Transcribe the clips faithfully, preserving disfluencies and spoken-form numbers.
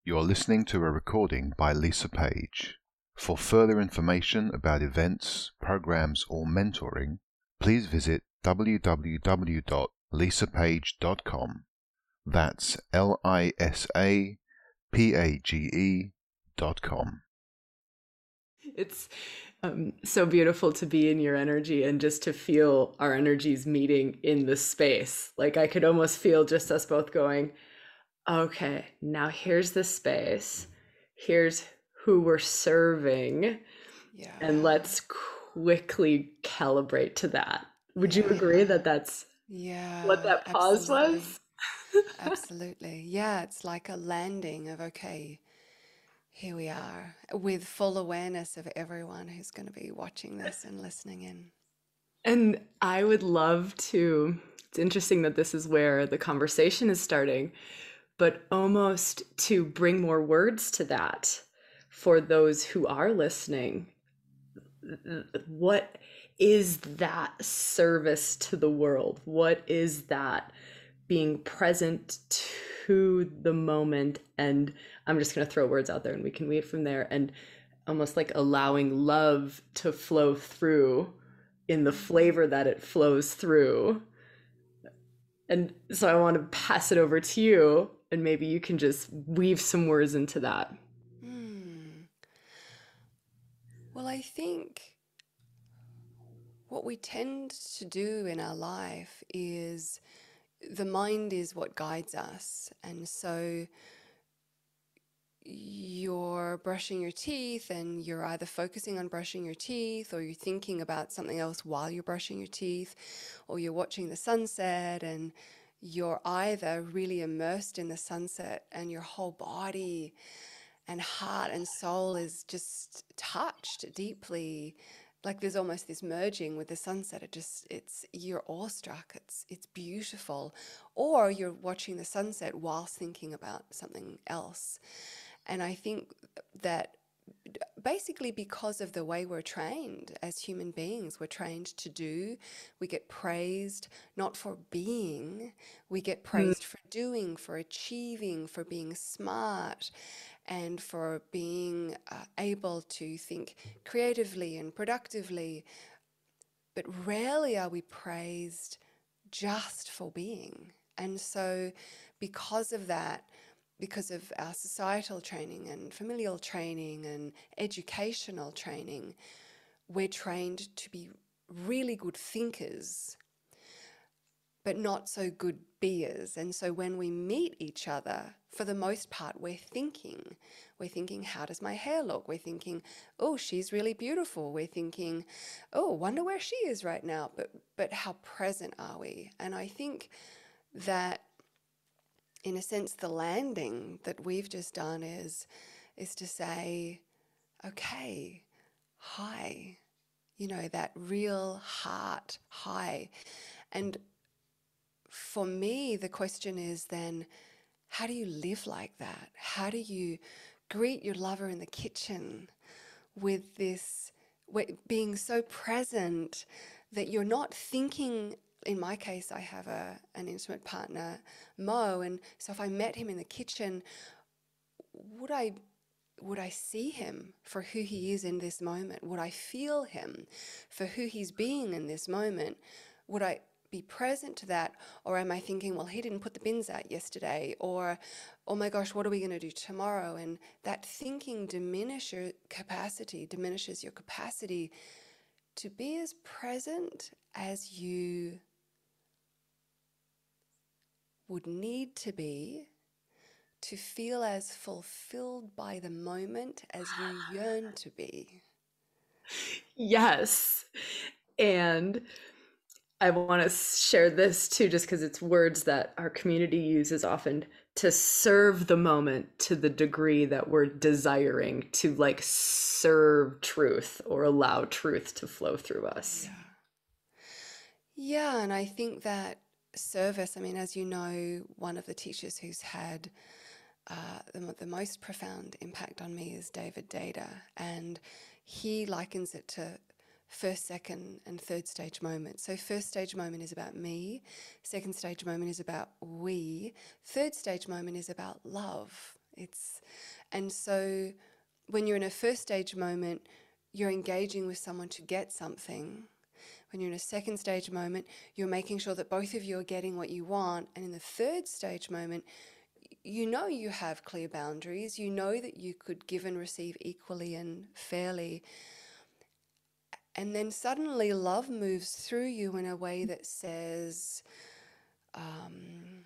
You are listening to a recording by Lisa Page. For further information about events, programs, or mentoring, please visit w w w dot lisa page dot com. That's L I S A P A G E dot com. It's um, so beautiful to be in your energy and just to feel our energies meeting in the space. Like I could almost feel just us both going, okay, now here's the space. Here's who we're serving. Yeah. And let's quickly calibrate to that. Would Yeah. you agree that that's Yeah, what that pause absolutely. was? Absolutely. Yeah, it's like a landing of, okay, here we are with full awareness of everyone who's going to be watching this and listening in. And I would love to, it's interesting that this is where the conversation is starting, but almost to bring more words to that for those who are listening. What is that service to the world? What is that being present to the moment? And I'm just going to throw words out there and we can weed from there, and almost like allowing love to flow through in the flavor that it flows through. And so I want to pass it over to you, and maybe you can just weave some words into that. Hmm. Well, I think what we tend to do in our life is the mind is what guides us. And so you're brushing your teeth and you're either focusing on brushing your teeth, or you're thinking about something else while you're brushing your teeth, or you're watching the sunset and you're either really immersed in the sunset and your whole body and heart and soul is just touched deeply. Like there's almost this merging with the sunset. It just, it's, you're awestruck. It's, it's beautiful. Or you're watching the sunset whilst thinking about something else. And I think that basically because of the way we're trained as human beings, we're trained to do, we get praised not for being, we get praised for doing, for achieving, for being smart, and for being uh, able to think creatively and productively. But rarely are we praised just for being. And so because of that, because of our societal training and familial training and educational training, we're trained to be really good thinkers, but not so good beers. And so when we meet each other, for the most part, we're thinking. We're thinking, how does my hair look? We're thinking, oh, she's really beautiful. We're thinking, oh, wonder where she is right now. But but how present are we? And I think that in a sense, the landing that we've just done is, is to say, okay, hi, you know, that real heart hi. And for me, the question is then, how do you live like that? How do you greet your lover in the kitchen with this, being so present that you're not thinking? In my case, I have a an intimate partner, Mo, and so if I met him in the kitchen, would I would I see him for who he is in this moment? Would I feel him for who he's being in this moment? Would I be present to that? Or am I thinking, well, he didn't put the bins out yesterday, or oh my gosh, what are we going to do tomorrow? And that thinking diminishes your capacity, diminishes your capacity to be as present as you would need to be, to feel as fulfilled by the moment as you yearn to be. Yes. And I want to share this too, just because it's words that our community uses often, to serve the moment to the degree that we're desiring to like serve truth or allow truth to flow through us. Yeah. Yeah, and I think that service, I mean, as you know, one of the teachers who's had uh, the, the most profound impact on me is David Data, and he likens it to first, second, and third stage moment. So first stage moment is about me, second stage moment is about we, third stage moment is about love. It's And so when you're in a first stage moment, you're engaging with someone to get something. When you're in a second stage moment, you're making sure that both of you are getting what you want. And in the third stage moment, you know you have clear boundaries. You know that you could give and receive equally and fairly. And then suddenly love moves through you in a way that says, um,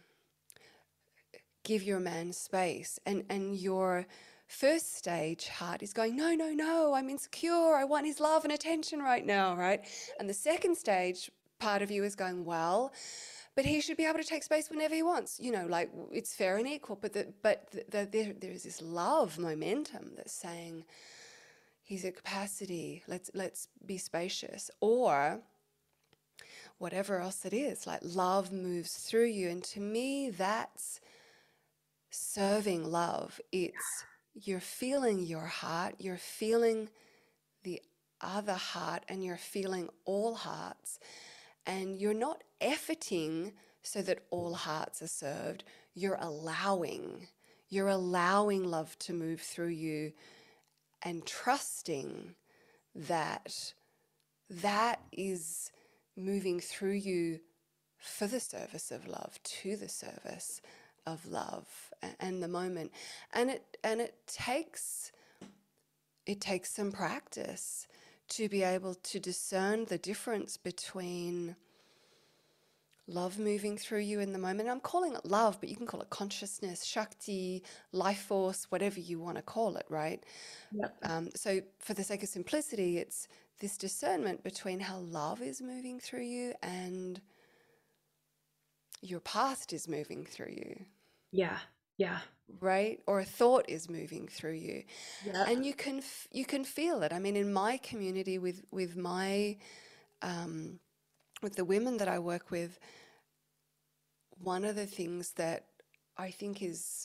give your man space. And, and your first stage heart is going, no, no, no, I'm insecure. I want his love and attention right now, right? And the second stage part of you is going, well, but he should be able to take space whenever he wants. You know, like it's fair and equal. But the, but the, the, there, there is this love momentum that's saying, he's at capacity. Let's let's be spacious. Or whatever else it is, like love moves through you. And to me, that's serving love. It's you're feeling your heart, you're feeling the other heart, and you're feeling all hearts. And you're not efforting so that all hearts are served. You're allowing. You're allowing love to move through you and trusting that that is moving through you for the service of love, to the service of love and the moment. And it and it takes it takes some practice to be able to discern the difference between love moving through you in the moment. I'm calling it love, but you can call it consciousness, Shakti, life force, whatever you want to call it, right? Yep. Um, so for the sake of simplicity, it's this discernment between how love is moving through you and your past is moving through you. Yeah. Yeah. Right? Or a thought is moving through you. Yeah. And you can f- you can feel it. I mean, in my community with with my um, with the women that I work with, one of the things that I think is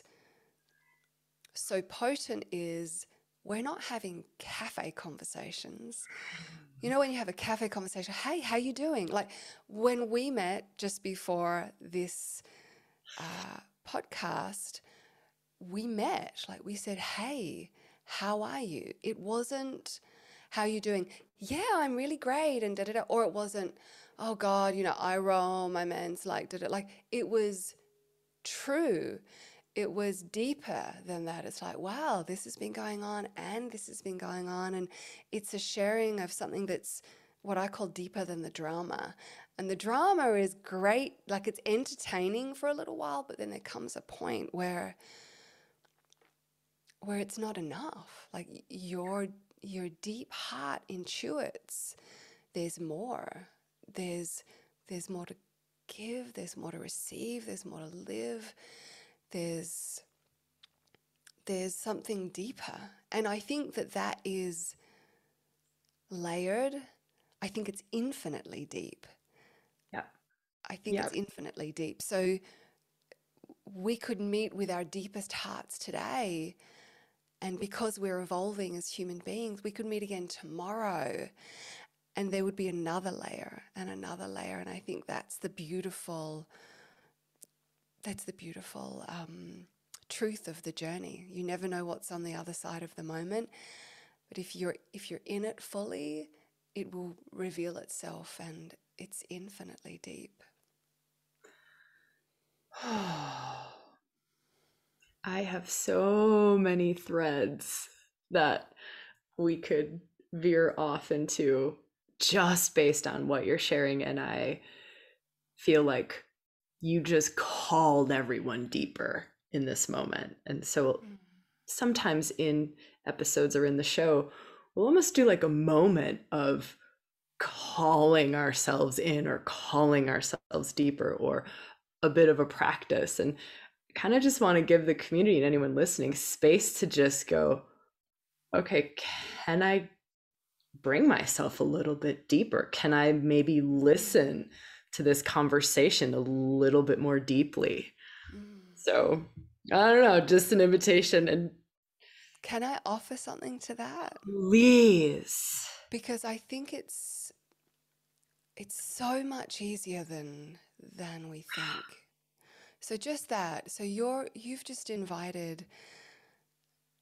so potent is we're not having cafe conversations. You know, when you have a cafe conversation, hey, how you doing? Like when we met just before this uh, podcast, we met, like we said, hey, how are you? It wasn't, how are you doing? Yeah, I'm really great, and da da da. Or it wasn't, oh God, you know, I roll, my man's like, da da. Like it was true. It was deeper than that. It's like, wow, this has been going on, and this has been going on, and it's a sharing of something that's what I call deeper than the drama. And the drama is great, like it's entertaining for a little while, but then there comes a point where where it's not enough. Like your your deep heart intuits there's more. There's there's more to give, there's more to receive, there's more to live. There's there's something deeper. And I think that that is layered. I think it's infinitely deep. Yeah. I think Yeah. it's infinitely deep. So we could meet with our deepest hearts today, and because we're evolving as human beings, we could meet again tomorrow, and there would be another layer and another layer. And I think that's the beautiful, that's the beautiful um, truth of the journey. You never know what's on the other side of the moment, but if you're if you're in it fully, it will reveal itself, and it's infinitely deep. I have so many threads that we could veer off into just based on what you're sharing. And I feel like you just called everyone deeper in this moment. And so sometimes in episodes or in the show, we'll almost do like a moment of calling ourselves in or calling ourselves deeper, or a bit of a practice. And kind of just want to give the community and anyone listening space to just go, okay, can I bring myself a little bit deeper? Can I maybe listen to this conversation a little bit more deeply? Mm. So I don't know, just an invitation. And Can I offer something to that? please. Because I think it's it's so much easier than than we think. So just that. So you're you've just invited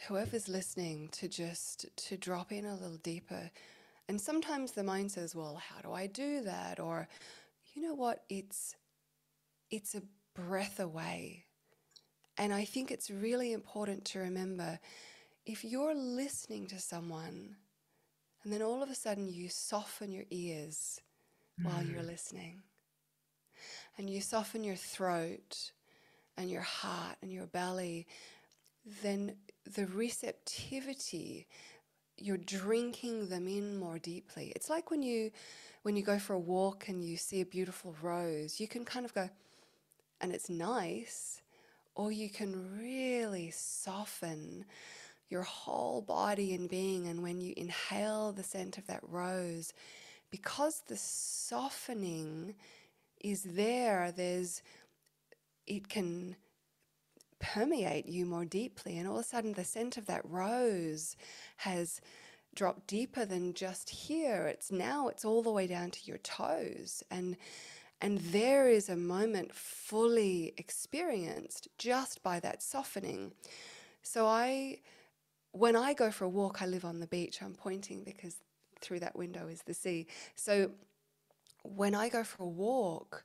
whoever's listening to just to drop in a little deeper. And sometimes the mind says, well, how do I do that? Or, you know what, it's it's a breath away. And I think it's really important to remember, if you're listening to someone and then all of a sudden you soften your ears while you're listening, and you soften your throat and your heart and your belly, then the receptivity, you're drinking them in more deeply. It's like when you when you go for a walk and you see a beautiful rose, you can kind of go, and it's nice, or you can really soften your whole body and being. And when you inhale the scent of that rose, because the softening is there, there's it can permeate you more deeply, and all of a sudden the scent of that rose has dropped deeper than just here. It's now it's all the way down to your toes, and and there is a moment fully experienced just by that softening. So I when I go for a walk, I live on the beach. I'm pointing because through that window is the sea. So when I go for a walk,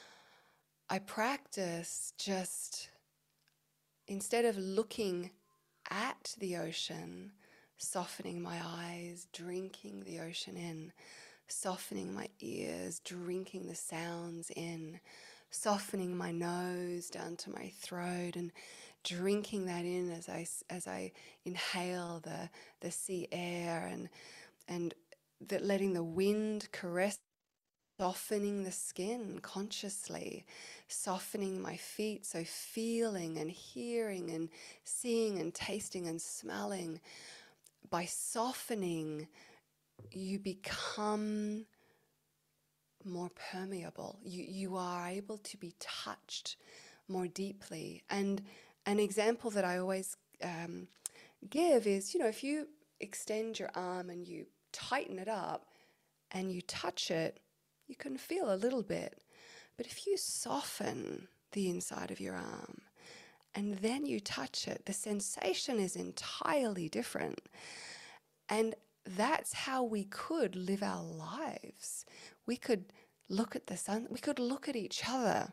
I practice just, instead of looking at the ocean, softening my eyes, drinking the ocean in, softening my ears, drinking the sounds in, softening my nose down to my throat and drinking that in as I, as I inhale the, the sea air, and, and that letting the wind caress, softening the skin consciously, softening my feet, so feeling and hearing and seeing and tasting and smelling. By softening, you become more permeable. You, you are able to be touched more deeply. And an example that I always um, give is, you know, if you extend your arm and you tighten it up and you touch it, you can feel a little bit. But if you soften the inside of your arm and then you touch it, the sensation is entirely different. And that's how we could live our lives. We could look at the sun, we could look at each other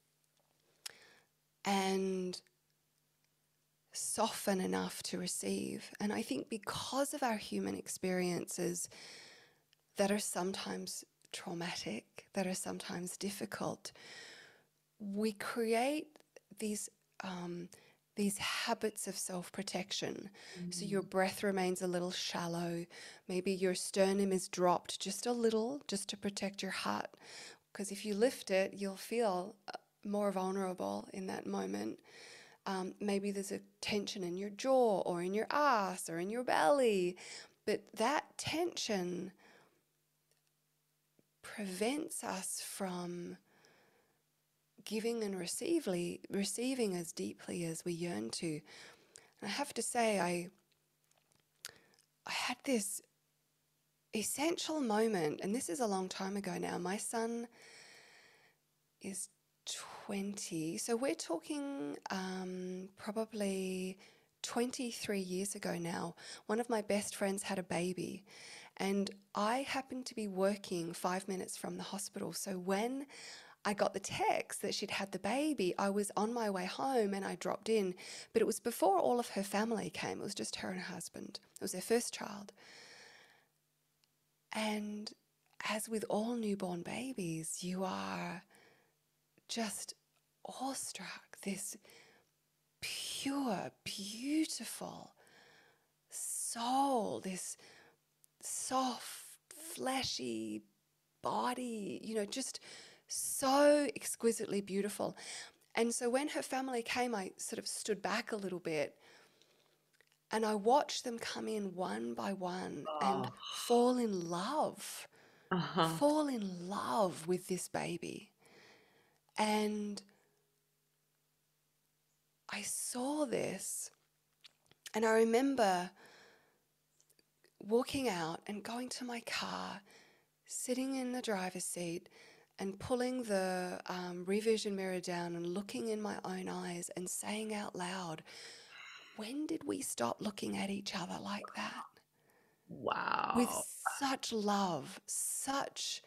and soften enough to receive. And I think because of our human experiences that are sometimes traumatic, that are sometimes difficult, we create these um, these habits of self-protection. Mm-hmm. So your breath remains a little shallow. Maybe your sternum is dropped just a little, just to protect your heart. Because if you lift it, you'll feel more vulnerable in that moment. Um, maybe there's a tension in your jaw or in your ass or in your belly. But that tension prevents us from giving and receively, receiving as deeply as we yearn to. And I have to say, I, I had this essential moment, and this is a long time ago now. My son is twenty, so we're talking um, probably twenty-three years ago now. One of my best friends had a baby, and I happened to be working five minutes from the hospital. So when I got the text that she'd had the baby, I was on my way home and I dropped in. But it was before all of her family came. It was just her and her husband. It was their first child. And as with all newborn babies, you are just awestruck. This pure, beautiful soul, this soft, fleshy body, you know, just so exquisitely beautiful. And so when her family came, I sort of stood back a little bit and I watched them come in one by one Oh. and fall in love, Uh-huh. fall in love with this baby. And I saw this, and I remember walking out and going to my car, sitting in the driver's seat and pulling the um, rear vision mirror down and looking in my own eyes and saying out loud, when did we stop looking at each other like that? With Wow. such love, such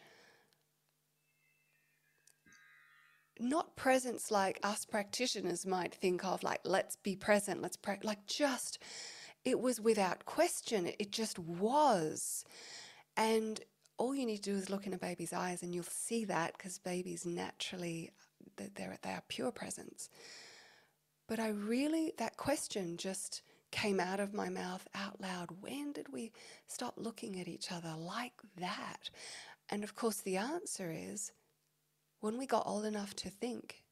not presence like us practitioners might think of, like, let's be present, let's pray, like just, it was without question. It, it just was. And all you need to do is look in a baby's eyes and you'll see that, because babies naturally, they're, they are pure presence. But I really, that question just came out of my mouth out loud. When did we stop looking at each other like that? And of course, the answer is when we got old enough to think,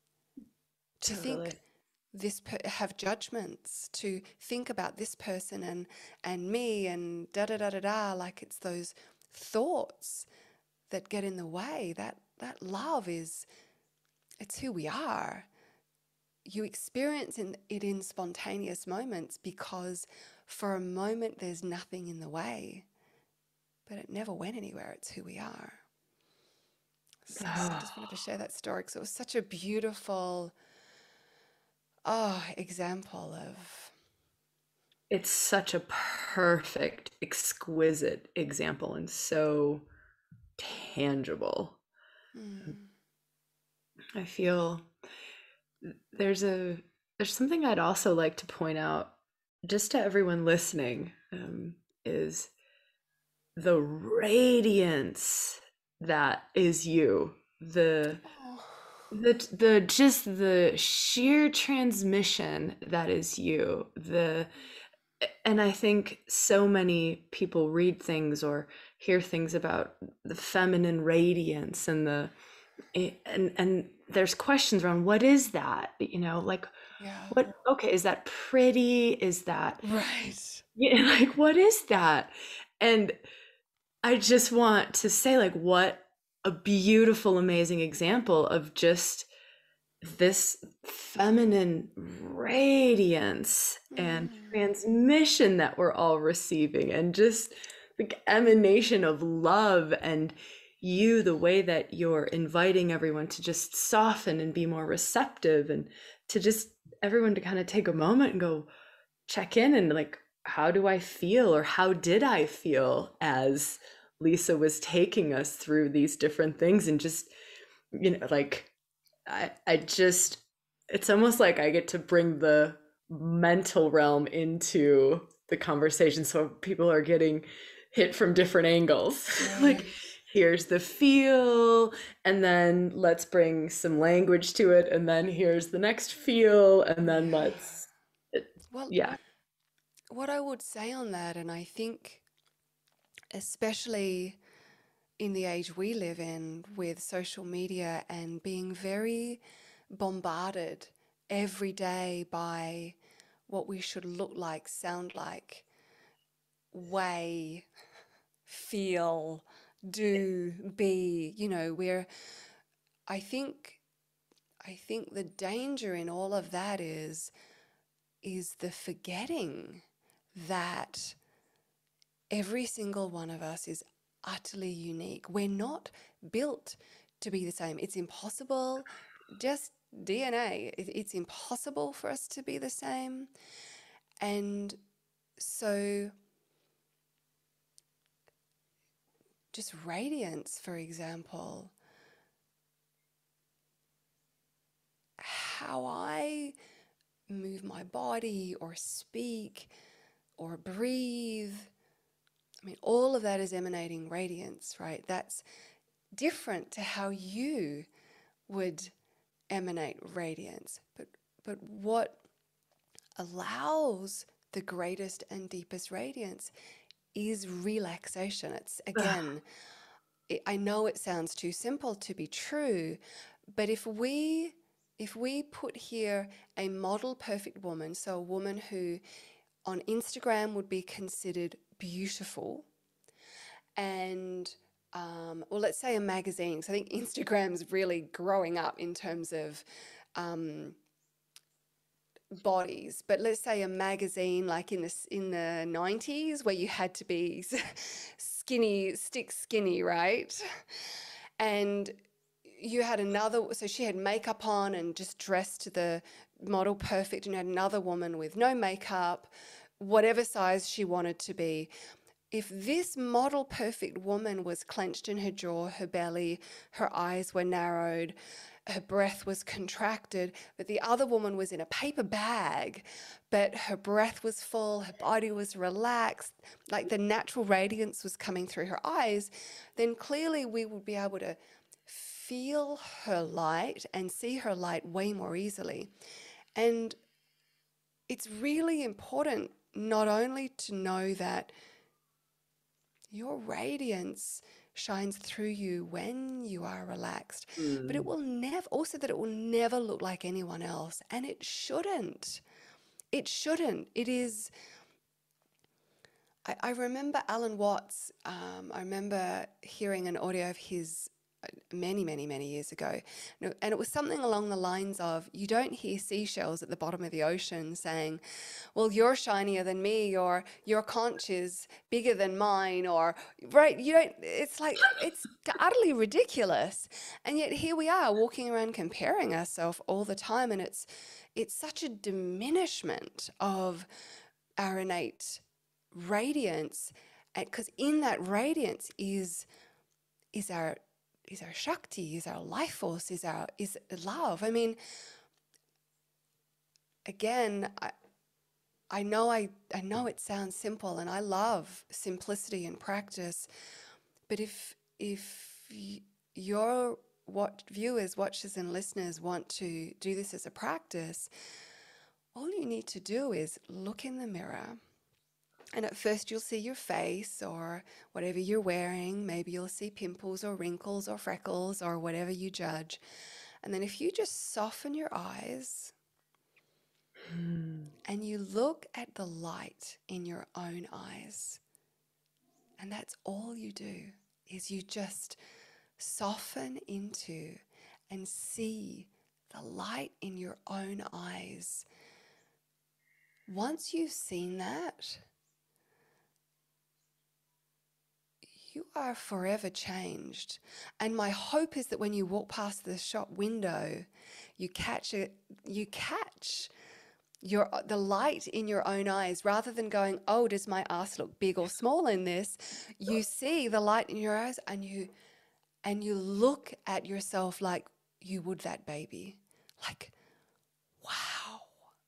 to Totally. think this, per- have judgments, to think about this person and and me and da da da da da, like it's those thoughts that get in the way. That that love is, it's who we are. You experience in, it in spontaneous moments because for a moment there's nothing in the way, but it never went anywhere. It's who we are. So I just wanted to share that story because it was such a beautiful, oh, example of, It's such a perfect, exquisite example and so tangible. mm, I feel there's a there's something I'd also like to point out just to everyone listening, um, is the radiance that is you, the oh, the the just the sheer transmission that is you, the and I think so many people read things or hear things about the feminine radiance and the and and there's questions around what is that, you know, like yeah, what, okay, is that pretty, is that, right. yeah, like what is that? And I just want to say, like, what a beautiful, amazing example of just this feminine radiance and Mm, transmission that we're all receiving, and just the emanation of love, and you, the way that you're inviting everyone to just soften and be more receptive, and to just everyone to kind of take a moment and go check in and like, how do I feel, or how did I feel as Lisa was taking us through these different things, and just, you know, like I I just, it's almost like I get to bring the mental realm into the conversation, so people are getting hit from different angles. Like, right. here's the feel, and then let's bring some language to it, and then here's the next feel, and then Yeah. let's it, Well, yeah. what I would say on that, and I think especially in the age we live in with social media and being very bombarded every day by what we should look like, sound like, weigh, feel, do, be, you know, we're, I think, I think the danger in all of that is, is the forgetting that every single one of us is utterly unique. We're not built to be the same. It's impossible, just D N A, it's impossible for us to be the same. And so, just radiance, for example, how I move my body or speak or breathe, I mean, all of that is emanating radiance, right? That's different to how you would emanate radiance. But but what allows the greatest and deepest radiance is relaxation. It's again, it, I know it sounds too simple to be true, but if we if we put here a model perfect woman, so a woman who on Instagram would be considered beautiful, and um, well, let's say a magazine. So I think Instagram's really growing up in terms of um, bodies. But let's say a magazine like in the in the nineties, where you had to be skinny, stick skinny, right? And you had another. So she had makeup on and just dressed to the model perfect and you had another woman with no makeup, whatever size she wanted to be. If this model perfect woman was clenched in her jaw, her belly, her eyes were narrowed, her breath was contracted, but the other woman was in a paper bag, but her breath was full, her body was relaxed, like the natural radiance was coming through her eyes, then clearly we would be able to feel her light and see her light way more easily. And it's really important not only to know that your radiance shines through you when you are relaxed, mm. but it will never, also that it will never look like anyone else. And it shouldn't. It shouldn't. It is, I, I remember Alan Watts, um, I remember hearing an audio of his many, many, many years ago. And it was something along the lines of, you don't hear seashells at the bottom of the ocean saying, well, you're shinier than me, or your conch is bigger than mine, or, right, you don't, it's like, it's utterly ridiculous. And yet here we are walking around comparing ourselves all the time. And it's, it's such a diminishment of our innate radiance, because in that radiance is, is our is our Shakti, is our life force, is our is love. I mean, again, I, I know I, I know it sounds simple, and I love simplicity in practice, but if if y- your what viewers, watchers, and listeners want to do this as a practice, all you need to do is look in the mirror. And at first you'll see your face or whatever you're wearing. Maybe you'll see pimples or wrinkles or freckles or whatever you judge. And then if you just soften your eyes hmm. and you look at the light in your own eyes, and that's all you do, is you just soften into and see the light in your own eyes. Once you've seen that, you are forever changed. And my hope is that when you walk past the shop window, you catch it, you catch your the light in your own eyes, rather than going, oh, does my ass look big or small in this? You see the light in your eyes, and you and you look at yourself like you would that baby. Like, wow.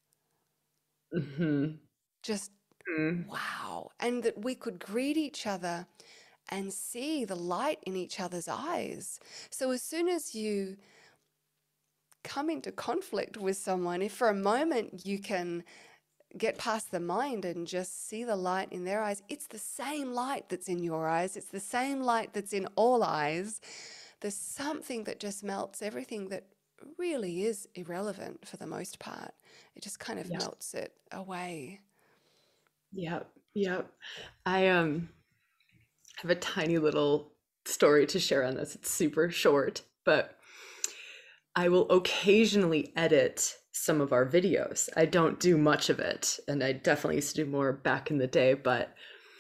Mm-hmm. Just mm. wow. And that we could greet each other and see the light in each other's eyes. So as soon as you come into conflict with someone, if for a moment you can get past the mind and just see the light in their eyes, it's the same light that's in your eyes. It's the same light that's in all eyes. There's something that just melts everything that really is irrelevant for the most part. It just kind of yeah. melts it away. Yep. Yep. I, um, have a tiny little story to share on this. It's super short, but I will occasionally edit some of our videos. I don't do much of it, and I definitely used to do more back in the day, but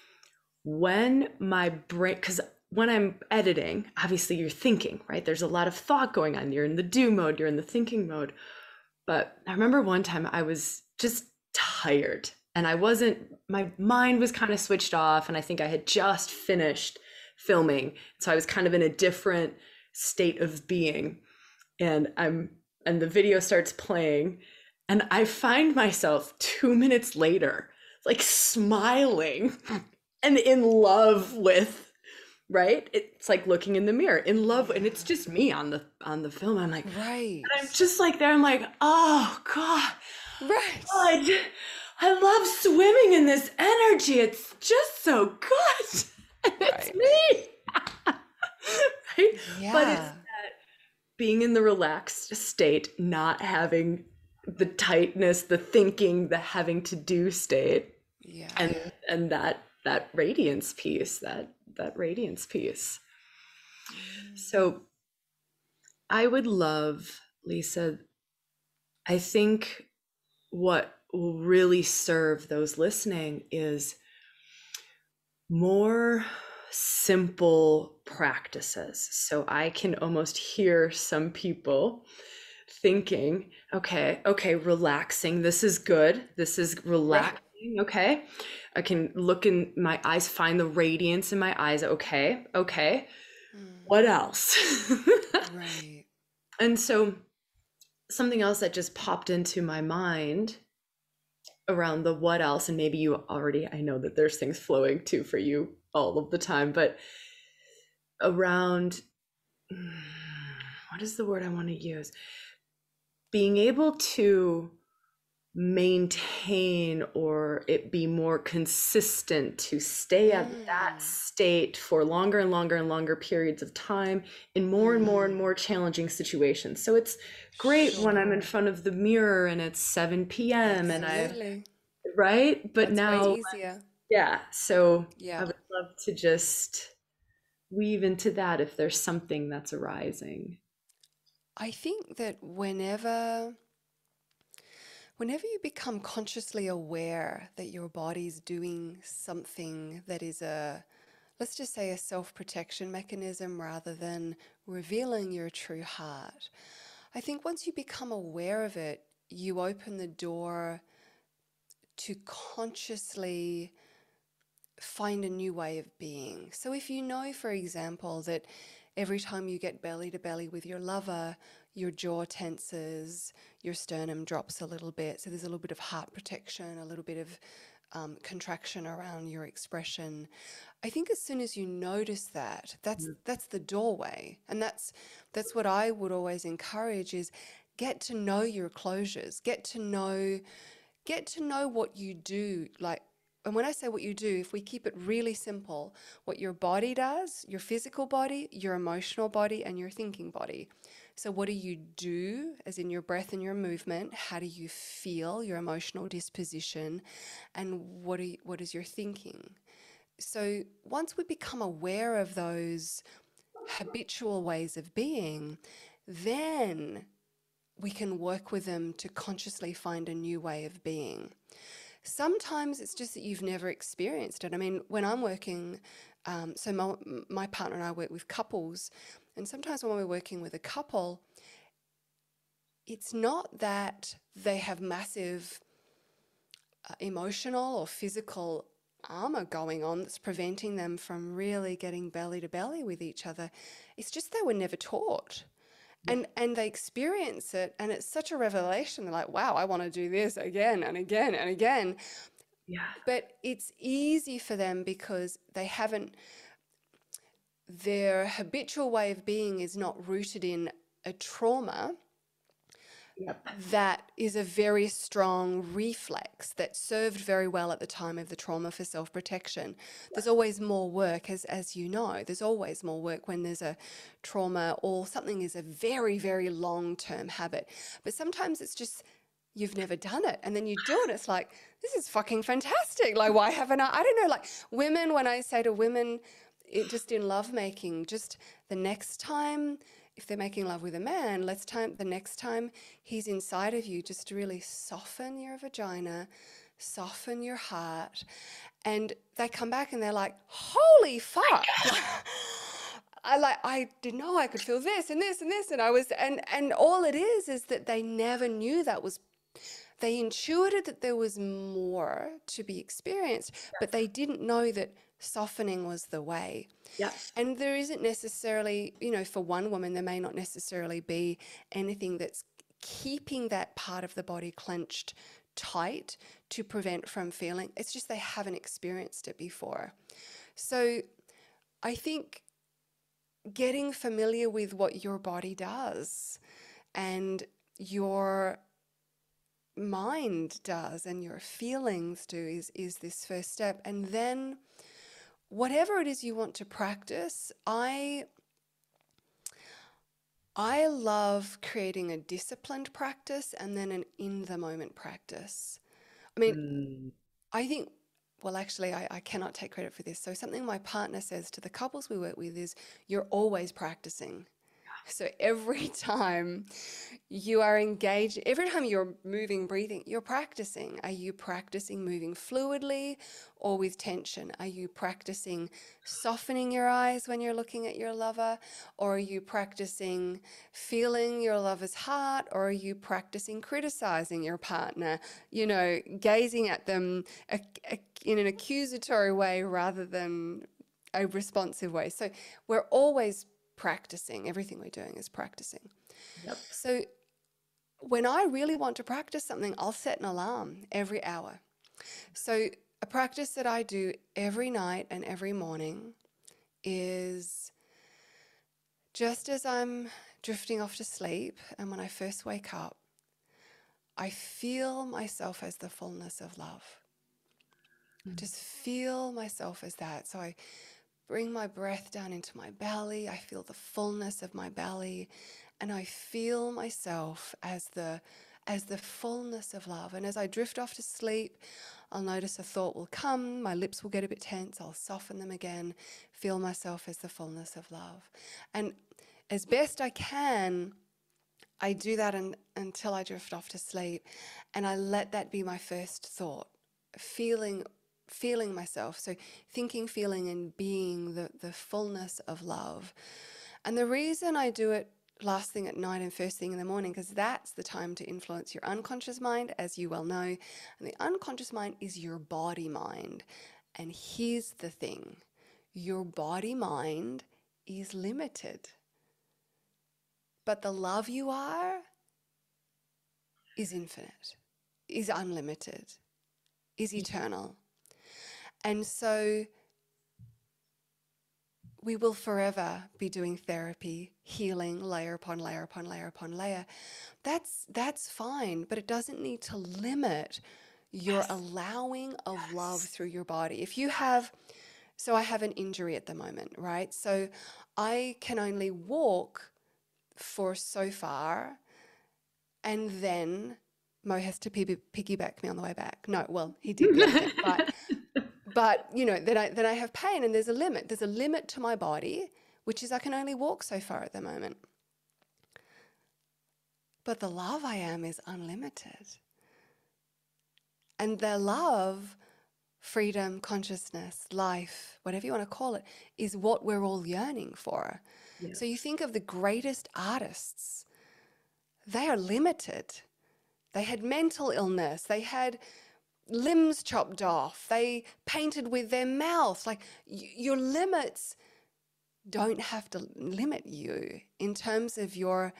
when my brain, because when I'm editing, obviously you're thinking, right? There's a lot of thought going on. You're in the do mode, you're in the thinking mode. But I remember one time I was just tired. And I wasn't, my mind was kind of switched off, and I think I had just finished filming. So I was kind of in a different state of being. And I'm, and the video starts playing, and I find myself two minutes later, like smiling and in love with, right? It's like looking in the mirror, in love, and it's just me on the, on the film. I'm like, right. And I'm just like there, I'm like, oh God, right. God. I love swimming in this energy. It's just so good. And it's right. me. Right? Yeah. But it's that being in the relaxed state, not having the tightness, the thinking, the having to do state. Yeah. And and that that radiance piece, that that radiance piece. Mm. So I would love, Lisa, I think what will really serve those listening is more simple practices. So I can almost hear some people thinking, Okay. Okay. Relaxing. This is good. This is Right. relaxing. Okay. I can look in my eyes, find the radiance in my eyes. Okay. Okay. Mm, What else? right. And so something else that just popped into my mind around the what else, and maybe you already, I know that there's things flowing too for you all of the time, but around what is the word I want to use? Being able to maintain or it be more consistent to stay at that Mm, state for longer and longer and longer periods of time in more and more and mm, more challenging situations. So it's great when I'm sure. in front of the mirror and it's seven p m and I've, Absolutely. right? But That's way now, easier. yeah, so I Yeah. would love to just weave into that if there's something that's arising. I think that whenever whenever you become consciously aware that your body's doing something that is a, let's just say, a self-protection mechanism rather than revealing your true heart, I think once you become aware of it, you open the door to consciously find a new way of being. So if you know, for example, that every time you get belly to belly with your lover, your jaw tenses, your sternum drops a little bit. So there's a little bit of heart protection, a little bit of um, contraction around your expression. I think as soon as you notice that, that's that's the doorway, and that's that's what I would always encourage is get to know your closures, get to know get to know what you do. Like, and when I say what you do, if we keep it really simple, what your body does, your physical body, your emotional body, and your thinking body. So what do you do, as in your breath and your movement? How do you feel, your emotional disposition? And what, are you, what is your thinking? So once we become aware of those habitual ways of being, then we can work with them to consciously find a new way of being. Sometimes it's just that you've never experienced it. I mean, when I'm working, um, so my, my partner and I work with couples, and sometimes when we're working with a couple, it's not that they have massive uh, emotional or physical armor going on that's preventing them from really getting belly to belly with each other. It's just they were never taught. Yeah. And and they experience it and it's such a revelation. They're like, wow, I want to do this again and again and again. Yeah. But it's easy for them because they haven't, their habitual way of being is not rooted in a trauma Yep. that is a very strong reflex that served very well at the time of the trauma for self-protection. There's always more work, as as you know, there's always more work when there's a trauma or something is a very, very long-term habit. But sometimes it's just you've never done it and then you do it, it's like, this is fucking fantastic. Like, why haven't I? I don't know, like women, when I say to women, it just in lovemaking, just the next time if they're making love with a man, let's time the next time he's inside of you, just to really soften your vagina, soften your heart. And they come back and they're like, holy fuck. I like I didn't know I could feel this and this and this. And I was and and all it is is that they never knew that was they intuited that there was more to be experienced, but they didn't know that softening was the way. Yep. And there isn't necessarily, you know, for one woman, there may not necessarily be anything that's keeping that part of the body clenched tight to prevent from feeling. It's just they haven't experienced it before. So I think getting familiar with what your body does and your mind does and your feelings do is, is this first step. And then whatever it is you want to practice, I I love creating a disciplined practice and then an in the moment practice. I mean, Mm. I think, well, actually, I, I cannot take credit for this. So, something my partner says to the couples we work with is, you're always practicing. So every time you are engaged, every time you're moving, breathing, you're practicing. Are you practicing moving fluidly or with tension? Are you practicing softening your eyes when you're looking at your lover? Or are you practicing feeling your lover's heart? Or are you practicing criticizing your partner, you know, gazing at them a, a, in an accusatory way rather than a responsive way? So we're always practicing. Everything we're doing is practicing. Yep. So when I really want to practice something, I'll set an alarm every hour. So a practice that I do every night and every morning is just as I'm drifting off to sleep and when I first wake up, I feel myself as the fullness of love. Mm. Just feel myself as that. So I bring my breath down into my belly. I feel the fullness of my belly, and I feel myself as the as the fullness of love. And as I drift off to sleep, I'll notice a thought will come. My lips will get a bit tense. I'll soften them again. Feel myself as the fullness of love. And as best I can, I do that un, until I drift off to sleep, and I let that be my first thought. Feeling feeling myself. So thinking, feeling, and being the, the fullness of love. And the reason I do it last thing at night and first thing in the morning, because that's the time to influence your unconscious mind, as you well know. And the unconscious mind is your body mind. And here's the thing. Your body mind is limited. But the love you are is infinite, is unlimited, is eternal. And so we will forever be doing therapy, healing, layer upon layer upon layer upon layer. That's that's fine, but it doesn't need to limit your Yes. allowing of Yes. love through your body. If you have, so I have an injury at the moment, right? So I can only walk for so far, and then Mo has to piggy- piggyback me on the way back. No, well, he did the other day, but But, you know, then I, then I have pain, and there's a limit. There's a limit to my body, which is I can only walk so far at the moment. But the love I am is unlimited. And the love, freedom, consciousness, life, whatever you want to call it, is what we're all yearning for. Yeah. So you think of the greatest artists, they are limited. They had mental illness. They had limbs chopped off. They painted with their mouth. Like y- your limits don't have to limit you in terms of your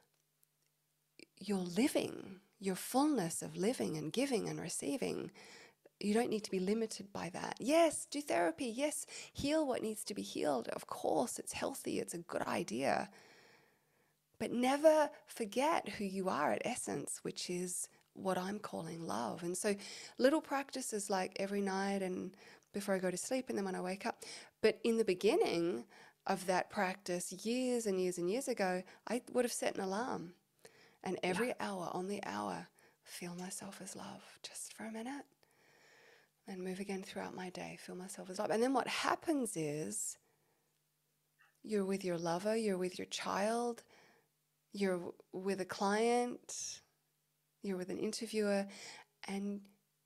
your living, your fullness of living and giving and receiving. You don't need to be limited by that. Yes, do therapy. Yes, heal what needs to be healed. Of course, it's healthy. It's a good idea. But never forget who you are at essence, which is what I'm calling love. And so little practices like every night and before I go to sleep and then when I wake up. But in the beginning of that practice, years and years and years ago, I would have set an alarm. And every Yeah. hour, on the hour, feel myself as love just for a minute. And move again throughout my day, feel myself as love. And then what happens is you're with your lover, you're with your child, you're with a client, you're with an interviewer, and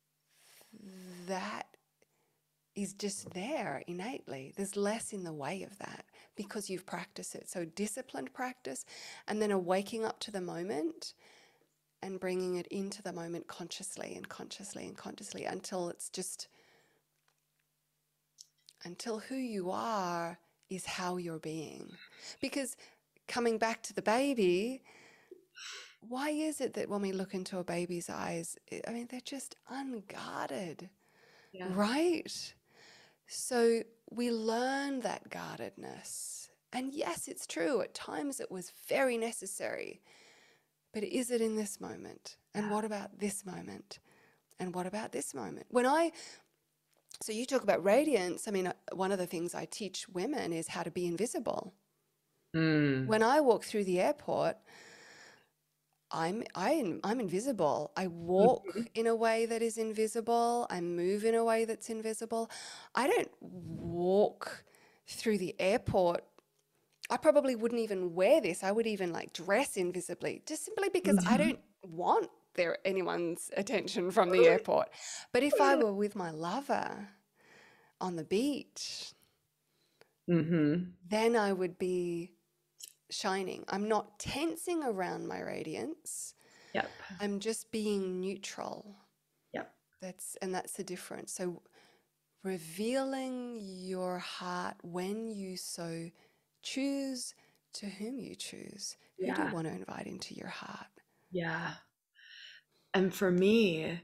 that is just there innately. There's less in the way of that because you've practiced it. So disciplined practice, and then a waking up to the moment and bringing it into the moment consciously and consciously and consciously until it's just, until who you are is how you're being. Because coming back to the baby, why is it that when we look into a baby's eyes, I mean, they're just unguarded, Yeah. right? So we learn that guardedness. And yes, it's true. At times it was very necessary. But is it in this moment? And what about this moment? And what about this moment? When I, so you talk about radiance. I mean, uh, one of the things I teach women is how to be invisible. Mm. When I walk through the airport, I'm I, I'm invisible. I walk Mhm. in a way that is invisible. I move in a way that's invisible. I don't walk through the airport I probably wouldn't even wear this. I would even like dress invisibly, just simply because I Mhm. don't want their anyone's attention from the airport. But if I were with my lover on the beach, Mhm. then I would be shining. I'm not tensing around my radiance. Yep. I'm just being neutral. Yep. That's and that's the difference. So revealing your heart when you so choose, to whom you choose. Who do you Yeah. want to invite into your heart? Yeah. And for me,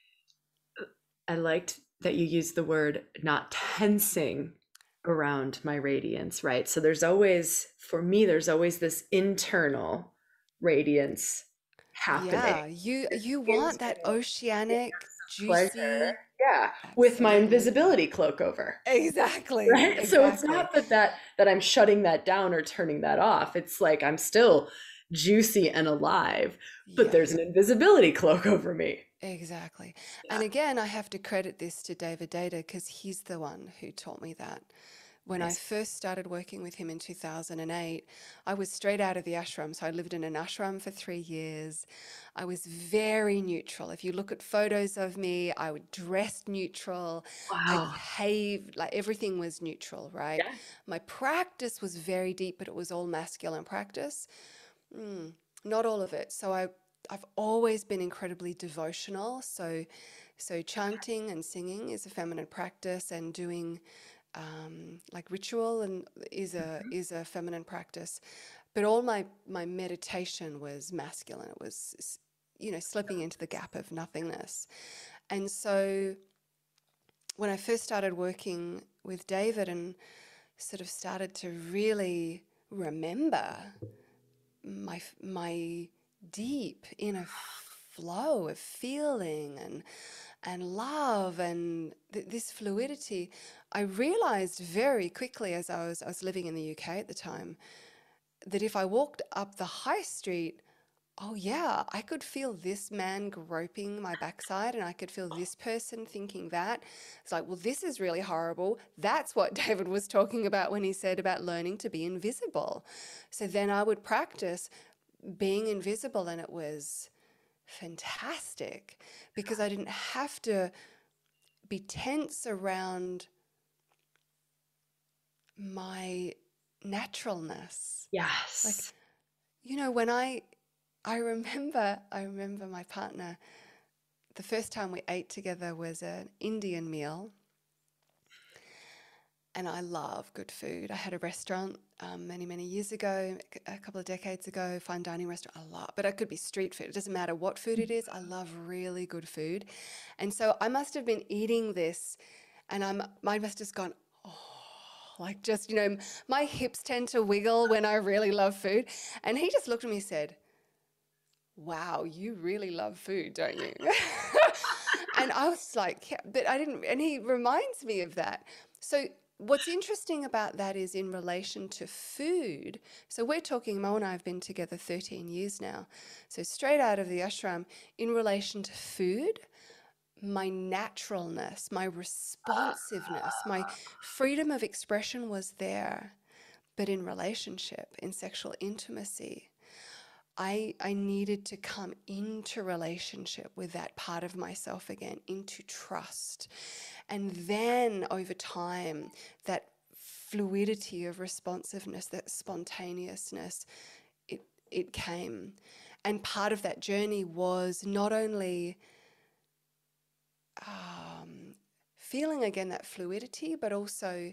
I liked that you used the word not tensing around my radiance, right? So there's always, for me, there's always this internal radiance happening. Yeah, you This you want that internal oceanic, pleasure. juicy, Yeah. With my absolutely. invisibility cloak over. Exactly, Right? So it's exactly. not that that that I'm shutting that down or turning that off. It's like I'm still juicy and alive, but Yeah. there's an invisibility cloak over me. Exactly. Yeah. And again, I have to credit this to David Data because he's the one who taught me that. When I Nice. first started working with him in two thousand eight, I was straight out of the ashram. So I lived in an ashram for three years. I was very neutral. If you look at photos of me, I would dress neutral. I Wow. behaved like everything was neutral, right? Yeah. My practice was very deep, but it was all masculine practice. Mm, not all of it. So I I've always been incredibly devotional. So so chanting and singing is a feminine practice, and doing um, like ritual and is a Mhm. is a feminine practice. But all my my meditation was masculine. It was s- you know slipping into the gap of nothingness. And so when I first started working with David and sort of started to really remember my my deep inner flow of feeling and and love and th- this fluidity, I realized very quickly as I was I was living in the U K at the time that if I walked up the high street, oh yeah, I could feel this man groping my backside and I could feel this person thinking that. It's like, well, this is really horrible. That's what David was talking about when he said about learning to be invisible. So then I would practice being invisible, and it was fantastic because I didn't have to be tense around my naturalness. Like, Yes. you know, when I I remember I remember my partner, the first time we ate together was an Indian meal, and I love good food. I had a restaurant um, many, many years ago, a couple of decades ago, fine dining restaurant. I love, but it could be street food. It doesn't matter what food it is. I love really good food, and so I must have been eating this, and I'm I must have just gone, oh, like just you know, my hips tend to wiggle when I really love food, and he just looked at me and said, wow, you really love food, don't you? And I was like, yeah, but I didn't, and he reminds me of that. So, what's interesting about that is in relation to food. So, we're talking, Mo and I have been together thirteen years now. So, straight out of the ashram, in relation to food, my naturalness, my responsiveness, my freedom of expression was there. But in relationship, in sexual intimacy, I, I needed to come into relationship with that part of myself again, into trust. And then over time, that fluidity of responsiveness, that spontaneousness, it, it came. And part of that journey was not only um, feeling again that fluidity, but also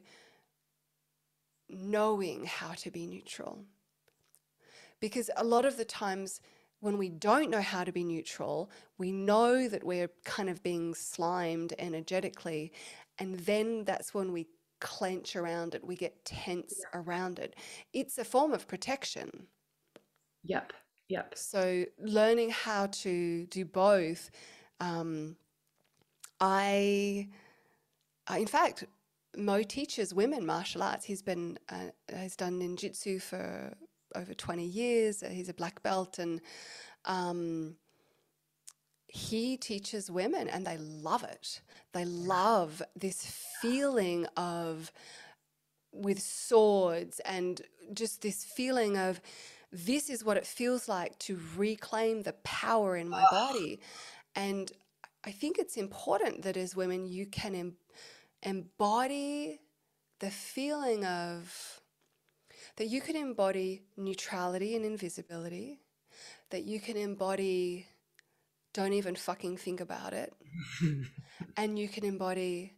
knowing how to be neutral. Because a lot of the times when we don't know how to be neutral, we know that we're kind of being slimed energetically, and then that's when we clench around it, we get tense around it. It's a form of protection. Yep. Yep. So learning how to do both, um, I, uh, in fact, Mo teaches women martial arts. He's been uh, has done ninjutsu for over twenty years. He's a black belt, and um, he teaches women, and they love it. They love this feeling of with swords and just this feeling of this is what it feels like to reclaim the power in my body. And I think it's important that as women you can em- embody the feeling of that you can embody neutrality and invisibility, that you can embody don't even fucking think about it, and you can embody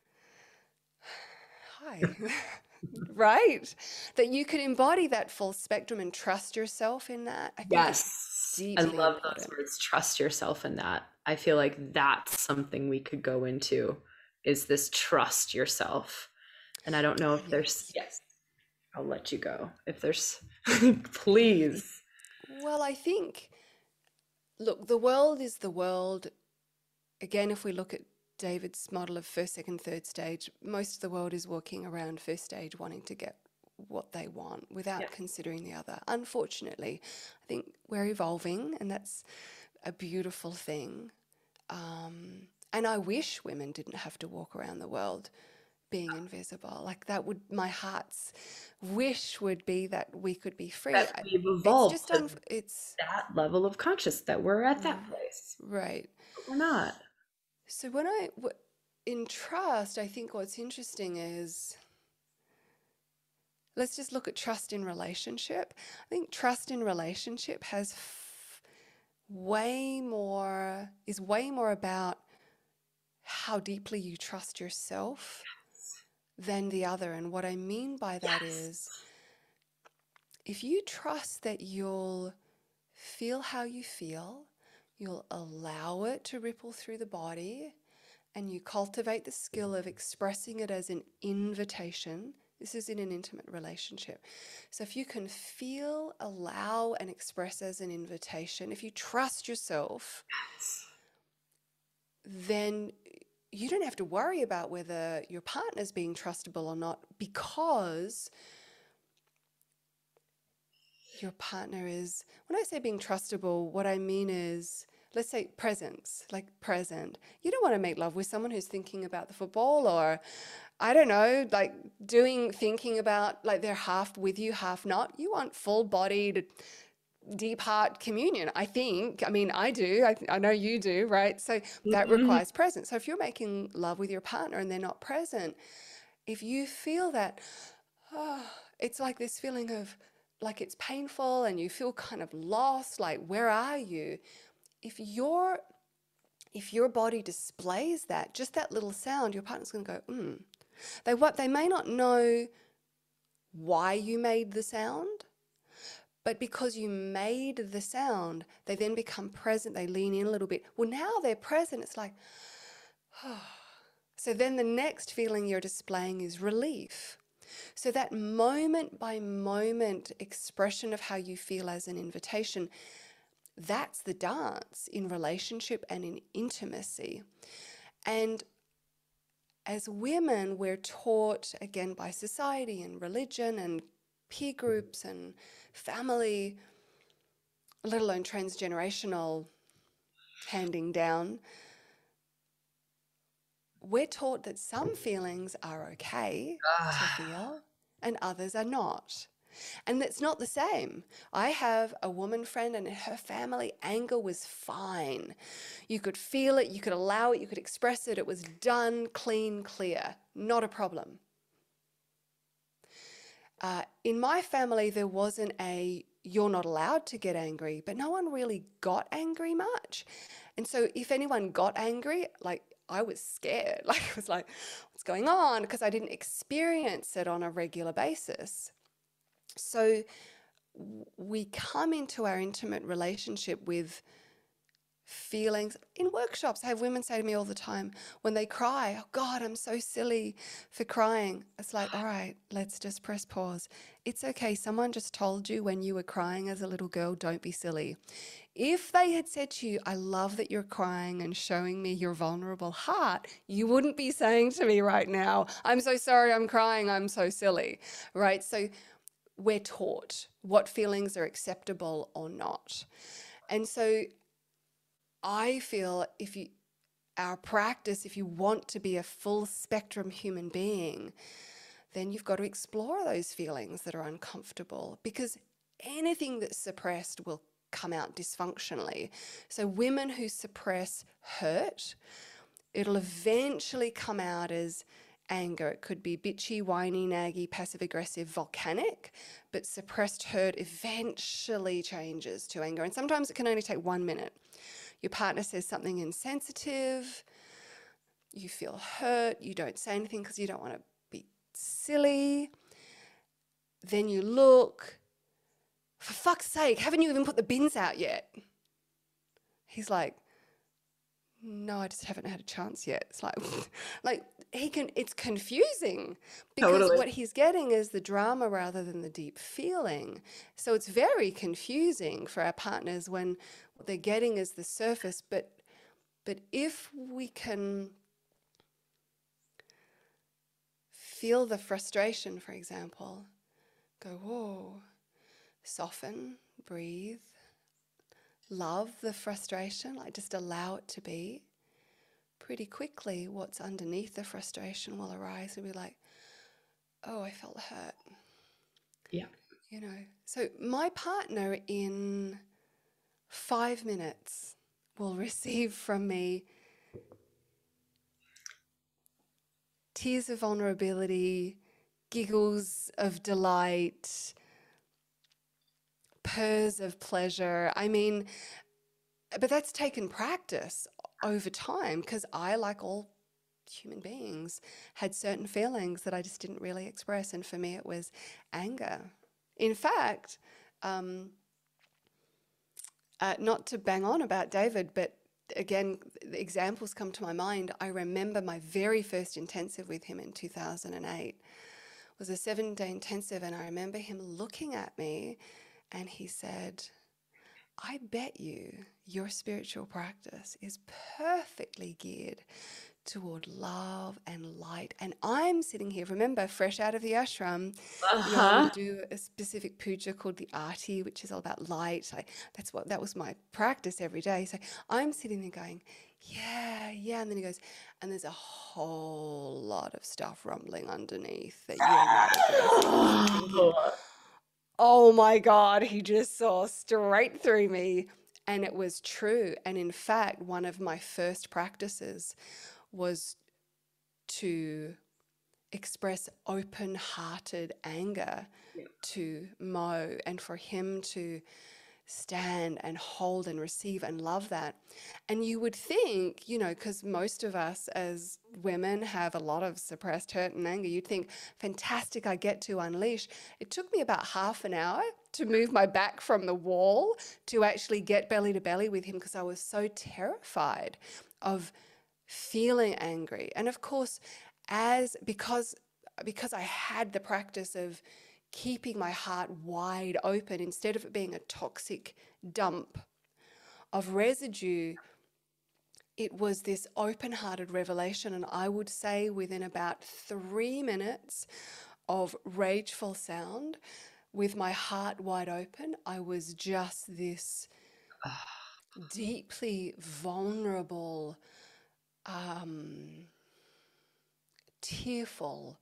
hi right, that you can embody that full spectrum and trust yourself in that. I think it's Yes. I deeply love those important. words. Trust yourself in that. I feel like that's something we could go into, is this trust yourself. And I don't know if there's, Yes. yes, I'll let you go. If there's, please. Well, I think, look, the world is the world. Again, if we look at David's model of first, second, third stage, most of the world is walking around first stage wanting to get what they want without Yeah. considering the other. Unfortunately, I think we're evolving, and that's a beautiful thing. Um, and I wish women didn't have to walk around the world being invisible. Like that would, my heart's wish would be that we could be free. That I- we've It's evolved just, to un- it's, that level of conscious, that we're at that Mm. place. right. But we're not. So when I, w- in trust, I think what's interesting is, let's just look at trust in relationship. I think trust in relationship has f- way more, is way more about how deeply you trust yourself than the other. And what I mean by that Yes. is, if you trust that you'll feel how you feel, you'll allow it to ripple through the body, and you cultivate the skill of expressing it as an invitation. This is in an intimate relationship. So if you can feel, allow, and express as an invitation, if you trust yourself, then you don't have to worry about whether your partner's being trustable or not, because your partner is, when I say being trustable, what I mean is, let's say presence, like present. You don't want to make love with someone who's thinking about the football, or I don't know, like doing, thinking about, like they're half with you, half not. You want full bodied, deep heart communion, I think. I mean, I do. I, I know you do, right? So that Mhm. requires presence. So if you're making love with your partner and they're not present, if you feel that, oh, it's like this feeling of like it's painful and you feel kind of lost, like where are you? If your if your body displays that, just that little sound, your partner's going to go, hmm. They what they may not know why you made the sound, but because you made the sound, they then become present. They lean in a little bit. Well, now they're present. It's like, oh. So then the next feeling you're displaying is relief. So that moment by moment expression of how you feel as an invitation, that's the dance in relationship and in intimacy. And as women, we're taught, again, by society and religion and peer groups and family, let alone transgenerational handing down, we're taught that some feelings are okay to feel and others are not. And it's not the same. I have a woman friend, and in her family, anger was fine. You could feel it, you could allow it, you could express it. It was done, clean, clear, not a problem. Uh, in my family, there wasn't a you're not allowed to get angry, but no one really got angry much. And so if anyone got angry, like I was scared. Like I was like, what's going on? Because I didn't experience it on a regular basis. So we come into our intimate relationship with feelings. In workshops, I have women say to me all the time when they cry, oh God, I'm so silly for crying. It's like, all right, let's just press pause. It's okay. Someone just told you when you were crying as a little girl, don't be silly. If they had said to you, I love that you're crying and showing me your vulnerable heart, you wouldn't be saying to me right now, I'm so sorry, I'm crying, I'm so silly, right? So we're taught what feelings are acceptable or not. And so I feel if you, our practice, if you want to be a full spectrum human being, then you've got to explore those feelings that are uncomfortable, because anything that's suppressed will come out dysfunctionally. So women who suppress hurt, it'll eventually come out as anger. It could be bitchy, whiny, naggy, passive aggressive, volcanic, but suppressed hurt eventually changes to anger. And sometimes it can only take one minute. Your partner says something insensitive, you feel hurt, you don't say anything because you don't want to be silly. Then you look, for fuck's sake, haven't you even put the bins out yet? He's like, no, I just haven't had a chance yet. It's like, like he can, it's confusing because Totally. what he's getting is the drama rather than the deep feeling. So it's very confusing for our partners when what they're getting is the surface. But, but if we can feel the frustration, for example, go, whoa, soften, breathe, love the frustration, like just allow it to be. Pretty quickly, what's underneath the frustration will arise and be like, oh, I felt hurt. Yeah. You know, so my partner in five minutes will receive from me tears of vulnerability, giggles of delight, purrs of pleasure. I mean, but that's taken practice over time, because I, like all human beings, had certain feelings that I just didn't really express. And for me, it was anger. In fact, um, uh, not to bang on about David, but again, the examples come to my mind. I remember my very first intensive with him in two thousand eight. It was a seven-day intensive, and I remember him looking at me and he said, I bet you your spiritual practice is perfectly geared toward love and light. And I'm sitting here, remember, fresh out of the ashram, Uh-huh. you know, I would do a specific puja called the Aarti, which is all about light. I, that's what, that was my practice every day. So I'm sitting there going, yeah, yeah. And then he goes, and there's a whole lot of stuff rumbling underneath that you're not addressing. And I'm thinking, oh my God, he just saw straight through me. And it was true. And in fact, one of my first practices was to express open-hearted anger Yeah. to Mo, and for him to stand and hold and receive and love that. And you would think, you know, because most of us as women have a lot of suppressed hurt and anger, you'd think, fantastic, I get to unleash. It took me about half an hour to move my back from the wall to actually get belly to belly with him, because I was so terrified of feeling angry. And of course, as because because I had the practice of keeping my heart wide open, instead of it being a toxic dump of residue, it was this open-hearted revelation. And I would say within about three minutes of rageful sound, with my heart wide open, I was just this deeply vulnerable, um, tearful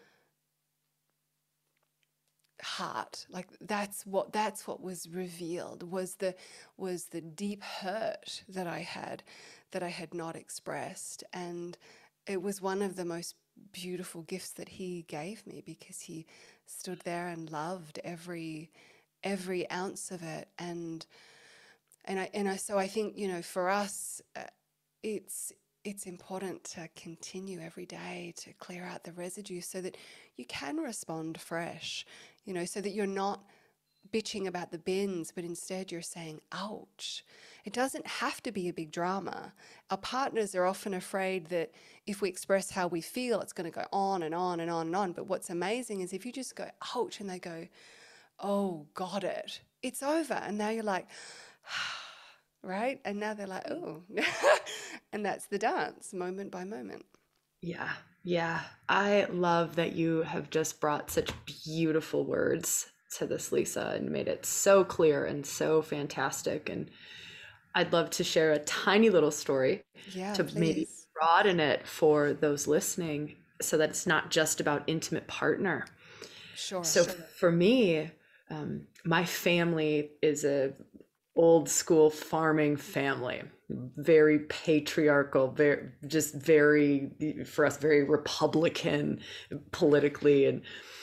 heart. Like that's what that's what was revealed, was the was the deep hurt that I had that I had not expressed. And it was one of the most beautiful gifts that he gave me, because he stood there and loved every every ounce of it. And and I and I so I think, you know, for us, uh, it's it's important to continue every day to clear out the residue so that you can respond fresh, you know, so that you're not bitching about the bins, but instead you're saying, ouch. It doesn't have to be a big drama. Our partners are often afraid that if we express how we feel, it's going to go on and on and on and on. But what's amazing is if you just go, ouch, and they go, oh, got it, it's over. And now you're like, right? And now they're like, oh, and that's the dance, moment by moment. Yeah, yeah. I love that you have just brought such beautiful words to this, Lisa, and made it so clear and so fantastic. And I'd love to share a tiny little story Yeah, to maybe please. broaden it for those listening. so that it's not just about intimate partner. Sure. So for me, um, my family is a old school farming family, very patriarchal, very just very for us very Republican politically, and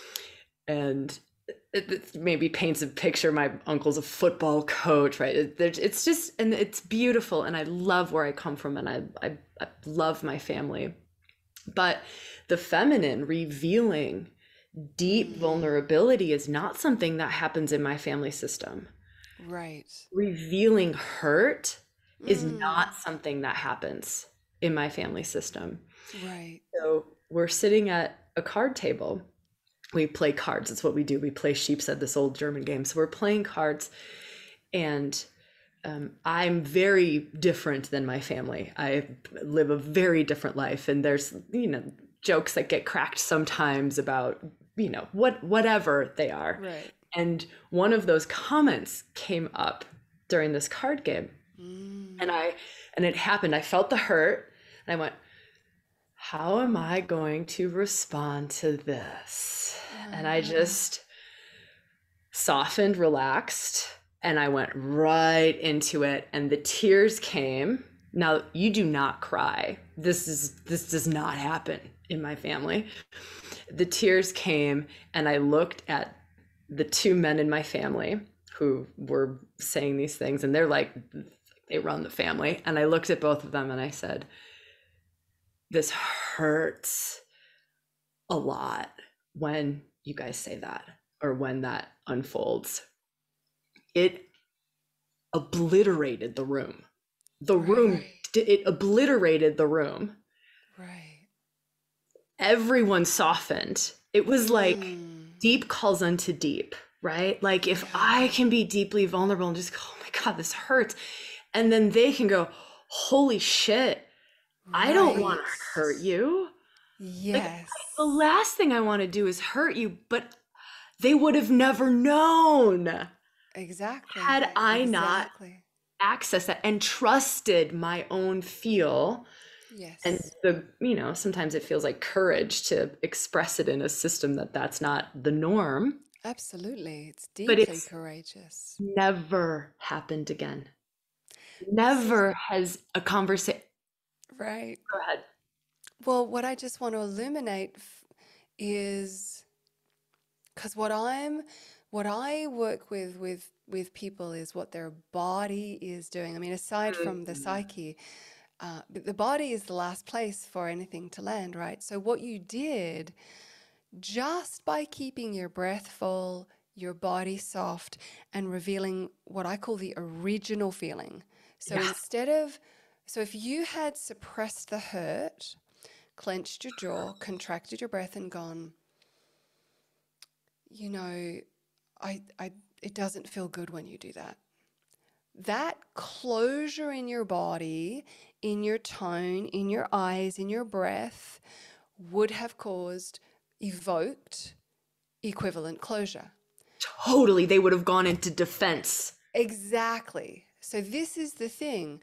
and it, it maybe paints a picture. My uncle's a football coach, right? It, it's just and it's beautiful, and I love where I come from, and I I, I love my family, but the feminine revealing deep vulnerability is not something that happens in my family system. Right. Revealing hurt is Mm. not something that happens in my family system. Right. So we're sitting at a card table. We play cards. It's what we do. We play sheepshead, this old German game. So we're playing cards, and um, I'm very different than my family. I live a very different life, and there's, you know, jokes that get cracked sometimes about, you know, what whatever they are. Right. And one of those comments came up during this card game. Mm. And I and it happened. I felt the hurt, and I went, how am I going to respond to this? And I just softened, relaxed, and I went right into it, and the tears came. Now, you do not cry. This is this does not happen in my family. The tears came, and I looked at the two men in my family who were saying these things, and they're like, they run the family. And I looked at both of them and I said, this hurts a lot when you guys say that, or when that unfolds. It obliterated the room. The room, Right. it obliterated the room. Right. Everyone softened. It was like Mm. deep calls unto deep, right? Like if I can be deeply vulnerable and just go, oh my God, this hurts. And then they can go, holy shit, I don't want to Right. hurt you. Yes. The last thing I want to do is hurt you, but they would have never known Exactly. had I not Exactly. accessed that and trusted my own feel. Yes. And the, you know, sometimes it feels like courage to express it in a system that that's not the norm. Absolutely. It's But deeply it's courageous. never happened again. Never has a conversation. Right. Go ahead. Well, what I just want to illuminate f- is because what I'm, what I work with with with people is what their body is doing. I mean, aside from the psyche, uh, but the body is the last place for anything to land, right? So what you did just by keeping your breath full, your body soft, and revealing what I call the original feeling. So Yeah. instead of, so if you had suppressed the hurt, clenched your jaw, contracted your breath, and gone, you know, I, I, it doesn't feel good when you do that. That closure in your body, in your tone, in your eyes, in your breath, would have caused, evoked equivalent closure. Totally. They would have gone into defense. Exactly. So this is the thing.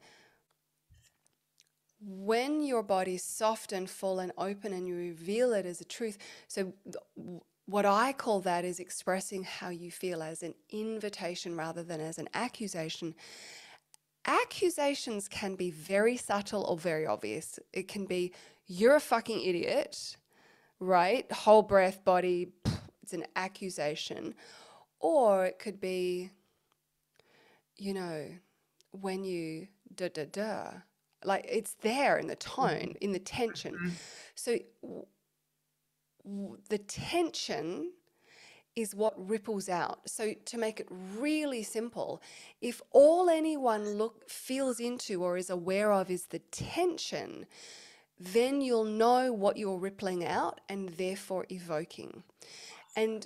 When your body's soft and full and open and you reveal it as a truth, so th- what I call that is expressing how you feel as an invitation rather than as an accusation. Accusations can be very subtle or very obvious. It can be, you're a fucking idiot, right? Whole breath, body, pff, it's an accusation. Or it could be, you know, when you da da da, like it's there in the tone, in the tension. So w- w- the tension is what ripples out. So to make it really simple, if all anyone look feels into or is aware of is the tension, then you'll know what you're rippling out and therefore evoking. And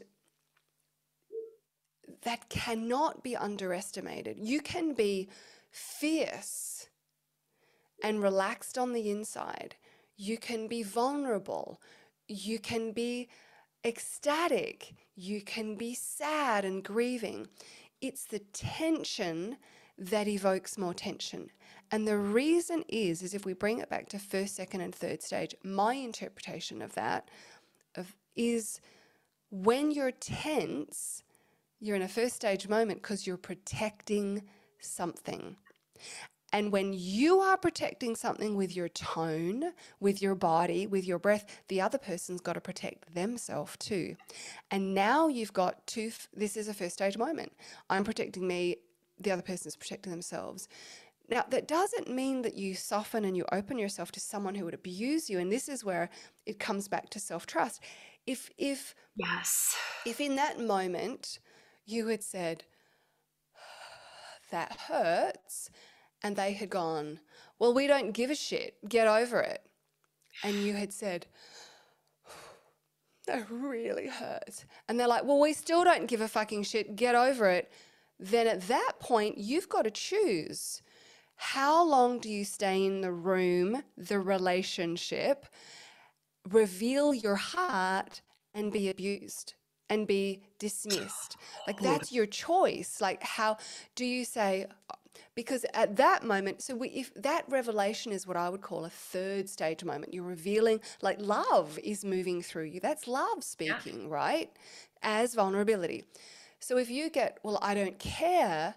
that cannot be underestimated. You can be fierce and relaxed on the inside. You can be vulnerable. You can be ecstatic. You can be sad and grieving. It's the tension that evokes more tension. And the reason is, is if we bring it back to first, second, and third stage, my interpretation of that of, is when you're tense, you're in a first stage moment because you're protecting something. And when you are protecting something with your tone, with your body, with your breath, the other person's got to protect themselves too. And now you've got two, this is a first stage moment. I'm protecting me, the other person's protecting themselves. Now, that doesn't mean that you soften and you open yourself to someone who would abuse you. And this is where it comes back to self-trust. If, if, Yes. if in that moment you had said, that hurts, and they had gone, well, we don't give a shit, get over it. And you had said, that really hurts. And they're like, well, we still don't give a fucking shit, get over it. Then at that point, you've got to choose. How long do you stay in the room, the relationship, reveal your heart and be abused and be dismissed? Like, that's your choice. Like, how do you say, because at that moment, so we, if that revelation is what I would call a third stage moment, you're revealing, like, love is moving through you. That's love speaking, yeah. Right? As vulnerability. So if you get, well, I don't care,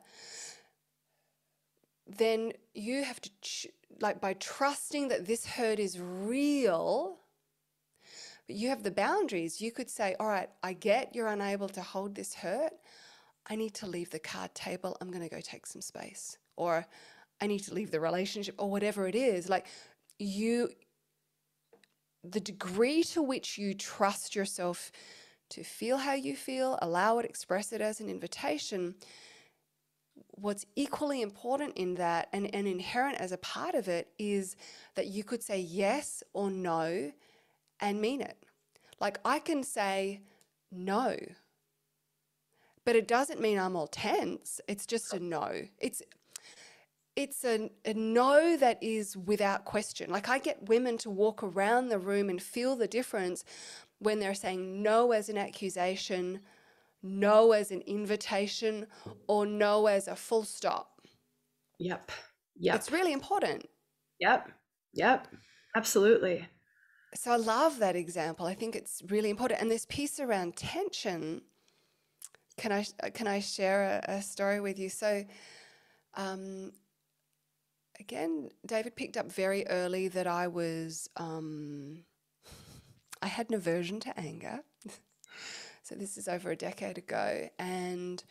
then you have to, ch- like, by trusting that this hurt is real, but you have the boundaries. You could say, all right, I get you're unable to hold this hurt. I need to leave the card table. I'm going to go take some space. Or I need to leave the relationship, or whatever it is. Like, you, the degree to which you trust yourself to feel how you feel, allow it, express it as an invitation. What's equally important in that, and, and inherent as a part of it, is that you could say yes or no and mean it. Like, I can say no, but it doesn't mean I'm all tense. It's just a no. It's it's a, a no that is without question. Like, I get women to walk around the room and feel the difference when they're saying no as an accusation, no as an invitation, or no as a full stop. Yep. Yep. It's really important. Yep. Yep. Absolutely. So I love that example. I think it's really important. And this piece around tension, can I can I share a, a story with you? So um, again, David picked up very early that I was, um, I had an aversion to anger. So this is over a decade ago. And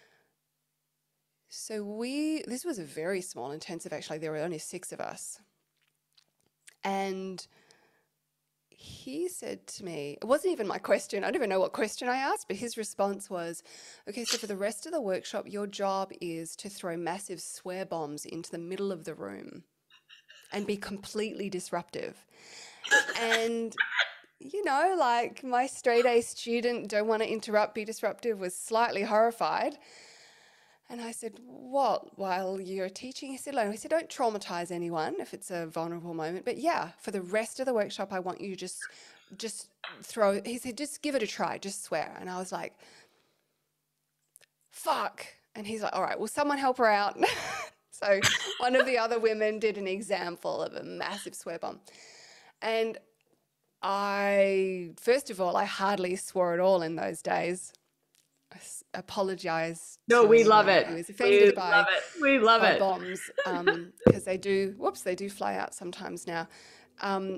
so we, this was a very small intensive, actually. There were only six of us. And he said to me, it wasn't even my question. I don't even know what question I asked, but his response was, okay, so for the rest of the workshop, your job is to throw massive swear bombs into the middle of the room and be completely disruptive. And, you know, like, my straight A student, don't want to interrupt, be disruptive, was slightly horrified. And I said, what, while you're teaching? He said, no. He said, don't traumatize anyone if it's a vulnerable moment. But yeah, for the rest of the workshop, I want you to just, just throw, he said, just give it a try, just swear. And I was like, fuck. And he's like, all right, will someone help her out? So one of the other women did an example of a massive swear bomb. And I, first of all, I hardly swore at all in those days. I apologize. No, we love it. Who is offended we by, love it. We love by it. bombs, um, because they do, whoops, they do fly out sometimes now. Um,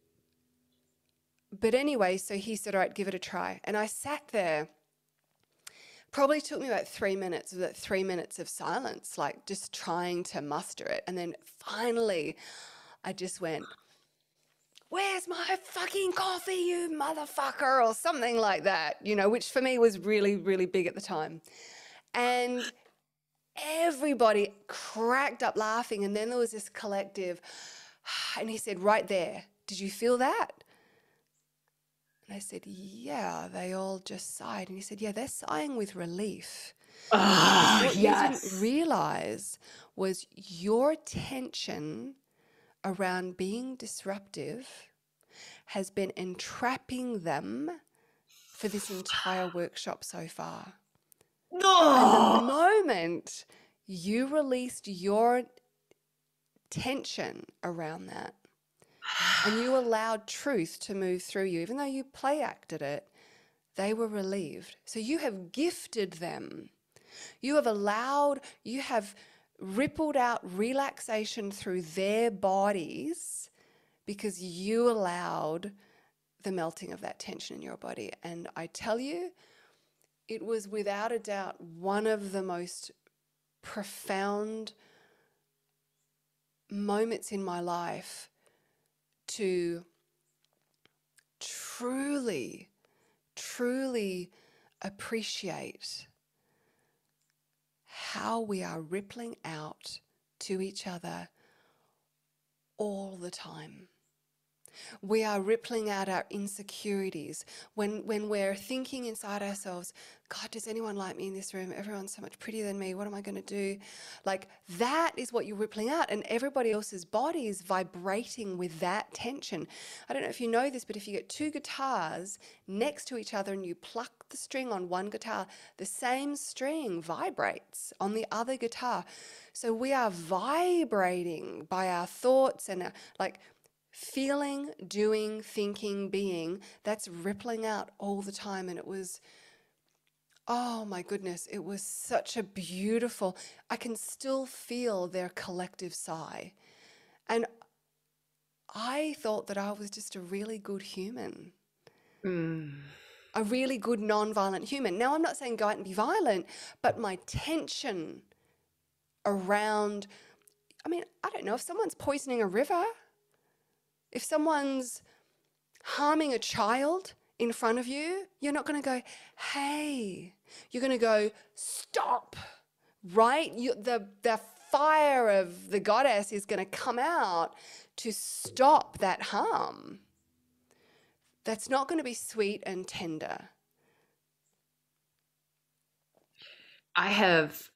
but anyway, so he said, all right, give it a try. And I sat there. Probably took me about three minutes, of that three minutes of silence, like just trying to muster it. And then finally, I just went, where's my fucking coffee, you motherfucker, or something like that, you know, which for me was really, really big at the time. And everybody cracked up laughing. And then there was this collective, and he said, right there, did you feel that? And I said, yeah. They all just sighed. And he said, yeah, they're sighing with relief. Oh, what yes. you didn't realize was your tension around being disruptive has been entrapping them for this entire workshop so far. Oh. And the moment you released your tension around that. And you allowed truth to move through you. Even though you play acted it, they were relieved. So you have gifted them. You have allowed, you have rippled out relaxation through their bodies because you allowed the melting of that tension in your body. And I tell you, it was without a doubt one of the most profound moments in my life to truly, truly appreciate how we are rippling out to each other all the time. We are rippling out our insecurities when, when we're thinking inside ourselves, God, does anyone like me in this room? Everyone's so much prettier than me. What am I going to do? Like, that is what you're rippling out, and everybody else's body is vibrating with that tension. I don't know if you know this, but if you get two guitars next to each other and you pluck the string on one guitar, the same string vibrates on the other guitar. So we are vibrating by our thoughts and our, like, feeling, doing, thinking, being, that's rippling out all the time. And it was, oh my goodness, it was such a beautiful, I can still feel their collective sigh. And I thought that I was just a really good human, Mm. a really good non-violent human. Now, I'm not saying go out and be violent, but my tension around, I mean, I don't know, if someone's poisoning a river, if someone's harming a child in front of you, you're not going to go, hey. You're going to go, stop, right? You, the, the fire of the goddess is going to come out to stop that harm. That's not going to be sweet and tender. I have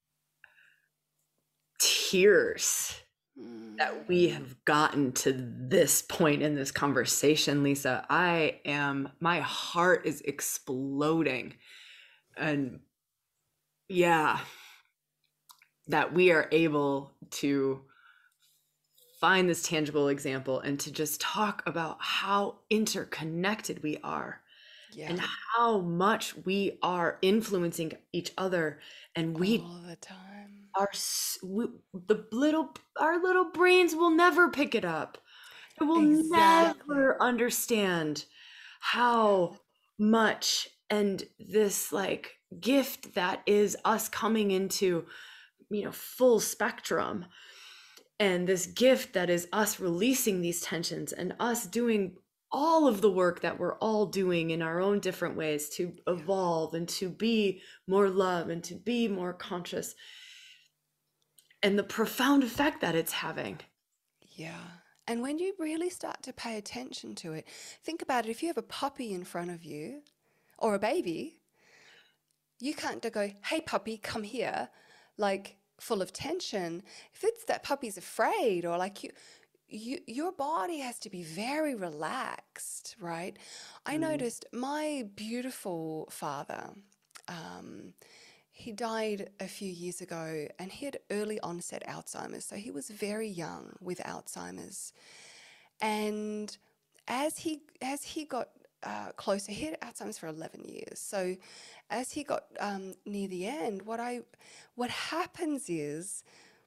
tears that we have gotten to this point in this conversation, Lisa. I am, my heart is exploding. And yeah, that we are able to find this tangible example and to just talk about how interconnected we are. Yeah. And how much we are influencing each other, and we all the time. Our we, the little our little brains will never pick it up. It will exactly. never understand how much, and this like gift that is us coming into, you know, full spectrum, and this gift that is us releasing these tensions and us doing all of the work that we're all doing in our own different ways to evolve and to be more love and to be more conscious. And the profound effect that it's having. Yeah. And when you really start to pay attention to it, think about it. If you have a puppy in front of you or a baby, you can't go, hey, puppy, come here, like full of tension. If it's that puppy's afraid, or like you, you your body has to be very relaxed, right? I mm. noticed my beautiful father, um, he died a few years ago, and he had early onset Alzheimer's. So he was very young with Alzheimer's. And as he as he got uh, closer, he had Alzheimer's for eleven years. So as he got um, near the end, what I what happens is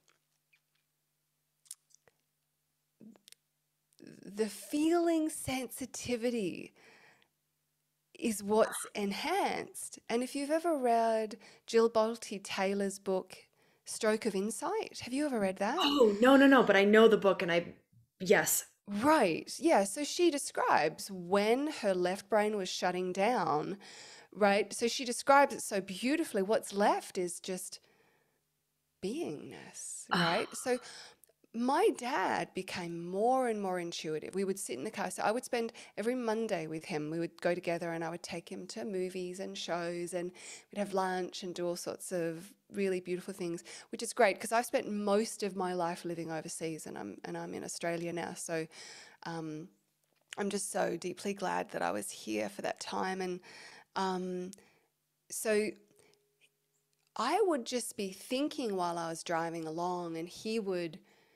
the feeling sensitivity is what's enhanced. And if you've ever read Jill Bolte Taylor's book, Stroke of Insight, have you ever read that? Oh, no, no, no. But I know the book, and I, yes. Right. Yeah. So she describes when her left brain was shutting down, right? So she describes it so beautifully. What's left is just beingness, right? Oh. So my dad became more and more intuitive. We would sit in the car. So I would spend every Monday with him. We would go together, and I would take him to movies and shows, and we'd have lunch and do all sorts of really beautiful things, which is great because I've spent most of my life living overseas, and I'm and I'm in Australia now. So um, I'm just so deeply glad that I was here for that time. And um, so I would just be thinking while I was driving along, and he would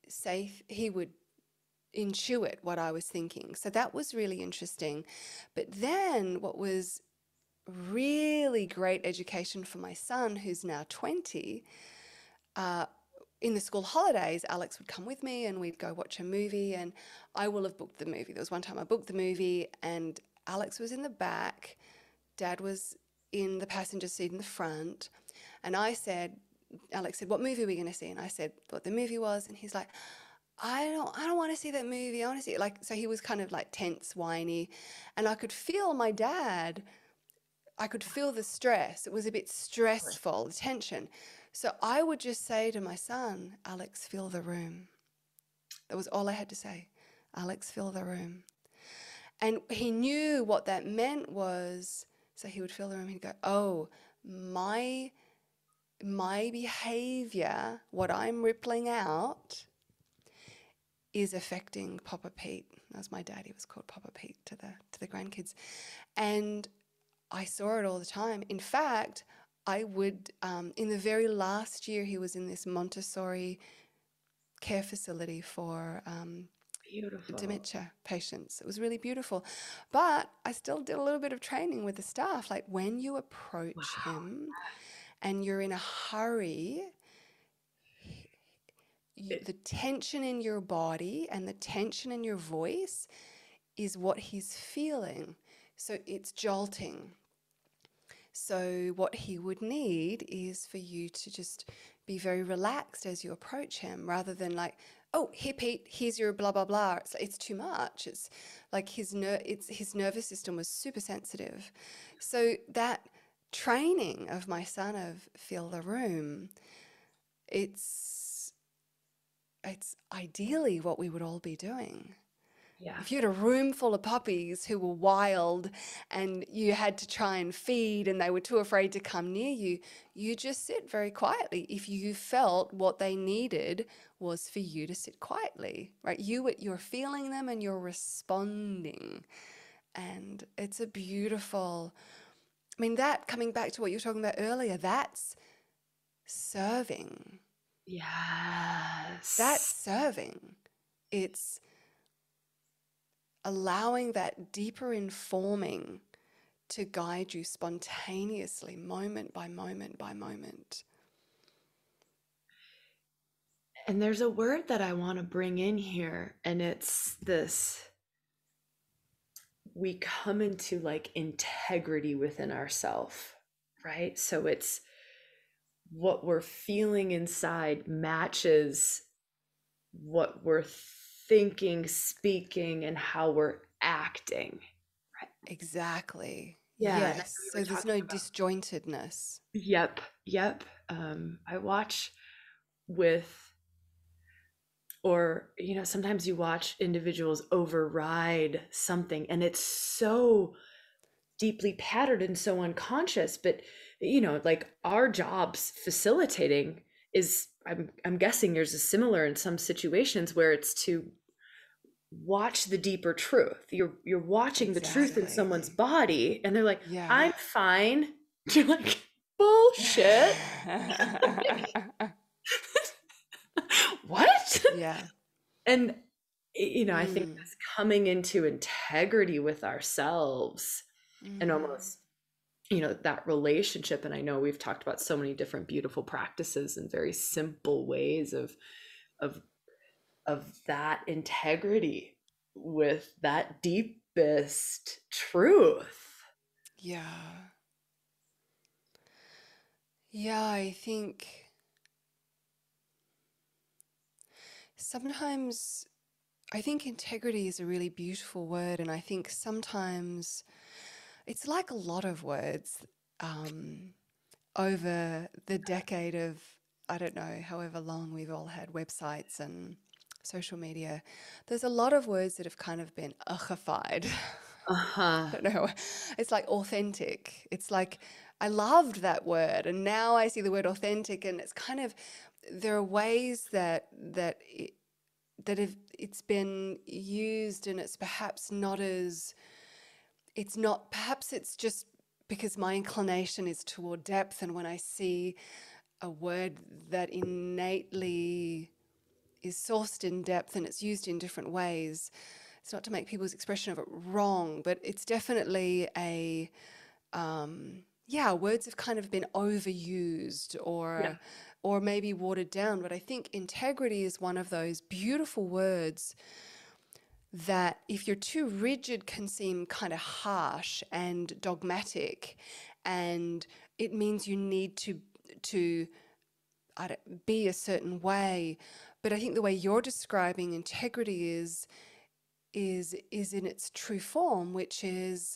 say, he would intuit what I was thinking. So that was really interesting. But then what was really great education for my son, who's now twenty, uh, in the school holidays, Alex would come with me and we'd go watch a movie, and I will have booked the movie. There was one time I booked the movie and Alex was in the back, Dad was in the passenger seat in the front, and I said, Alex said, "What movie are we going to see?" And I said what the movie was, and he's like, I don't I don't want to see that movie. I want to see it. Like, so he was kind of like tense, whiny, and I could feel my dad, I could feel the stress. It was a bit stressful, the tension. So I would just say to my son, Alex, fill the room. That was all I had to say. Alex, fill the room. And he knew what that meant was, so he would fill the room. He'd go, oh, my, my behavior, what I'm rippling out, is affecting Papa Pete. That was my dad. He was called Papa Pete to the to the grandkids. And I saw it all the time. In fact, I would, um, in the very last year, he was in this Montessori care facility for um, Beautiful. dementia patients. It was really beautiful. But I still did a little bit of training with the staff. Like, when you approach Wow. him and you're in a hurry, you, the tension in your body and the tension in your voice is what he's feeling. So it's jolting. So what he would need is for you to just be very relaxed as you approach him, rather than like, oh, here, Pete, here's your blah, blah, blah. It's, it's too much. It's like his, ner- it's, his nervous system was super sensitive. So that training of my son of feel the room, it's, it's ideally what we would all be doing. Yeah. If you had a room full of puppies who were wild and you had to try and feed and they were too afraid to come near you, you just sit very quietly. If you felt what they needed was for you to sit quietly, right? You, you're feeling them and you're responding. And it's a beautiful, I mean, that, coming back to what you were talking about earlier, that's serving. Yes. That's serving. It's allowing that deeper informing to guide you spontaneously, moment by moment by moment. And there's a word that I want to bring in here, and it's this: we come into like integrity within ourselves, right? So it's what we're feeling inside matches what we're thinking, speaking, and how we're acting. Right? Exactly. Yeah. and I know Yes. you So were there's talking no about- disjointedness. Yep. Yep. Um, I watch with, or, you know, sometimes you watch individuals override something and it's so deeply patterned and so unconscious, but, you know, like our jobs facilitating is, I'm, I'm guessing yours is similar in some situations where it's to watch the deeper truth. You're, you're watching the truth in Exactly. someone's body and they're like, Yeah. I'm fine. You're like, bullshit. What? Yeah. And, you know, I think Mm. that's coming into integrity with ourselves and Mm. almost, you know, that relationship. And I know we've talked about so many different beautiful practices and very simple ways of, of, of that integrity with that deepest truth. Yeah. Yeah, I think sometimes, I think integrity is a really beautiful word, and I think sometimes it's like a lot of words um, over the decade of, I don't know, however long we've all had websites and social media. There's a lot of words that have kind of been uchified. Uh-huh. I don't know. It's like authentic. It's like, I loved that word, and now I see the word authentic, and it's kind of, there are ways that that it, that have, it's been used, and it's perhaps not as, it's not, perhaps it's just because my inclination is toward depth, and when I see a word that innately is sourced in depth and it's used in different ways. It's not to make people's expression of it wrong, but it's definitely a, um, yeah, words have kind of been overused or, Yeah. or maybe watered down. But I think integrity is one of those beautiful words that if you're too rigid can seem kind of harsh and dogmatic, and it means you need to, to I don't, be a certain way. But I think the way you're describing integrity is is is in its true form, which is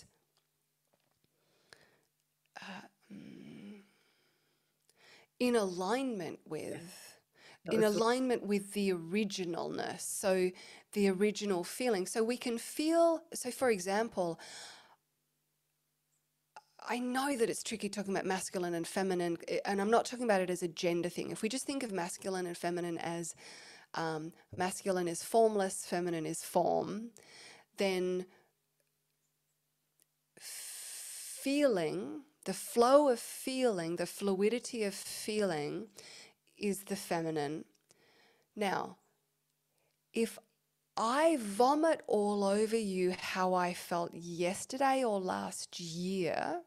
uh, mm, in alignment with, That in was the- alignment with the originalness. So the original feeling. So we can feel. So for example, I know that it's tricky talking about masculine and feminine, eh, and I'm not talking about it as a gender thing. If we just think of masculine and feminine as um, masculine is formless, feminine is form, then feeling, the flow of feeling, the fluidity of feeling is the feminine. Now, if I vomit all over you how I felt yesterday or last year,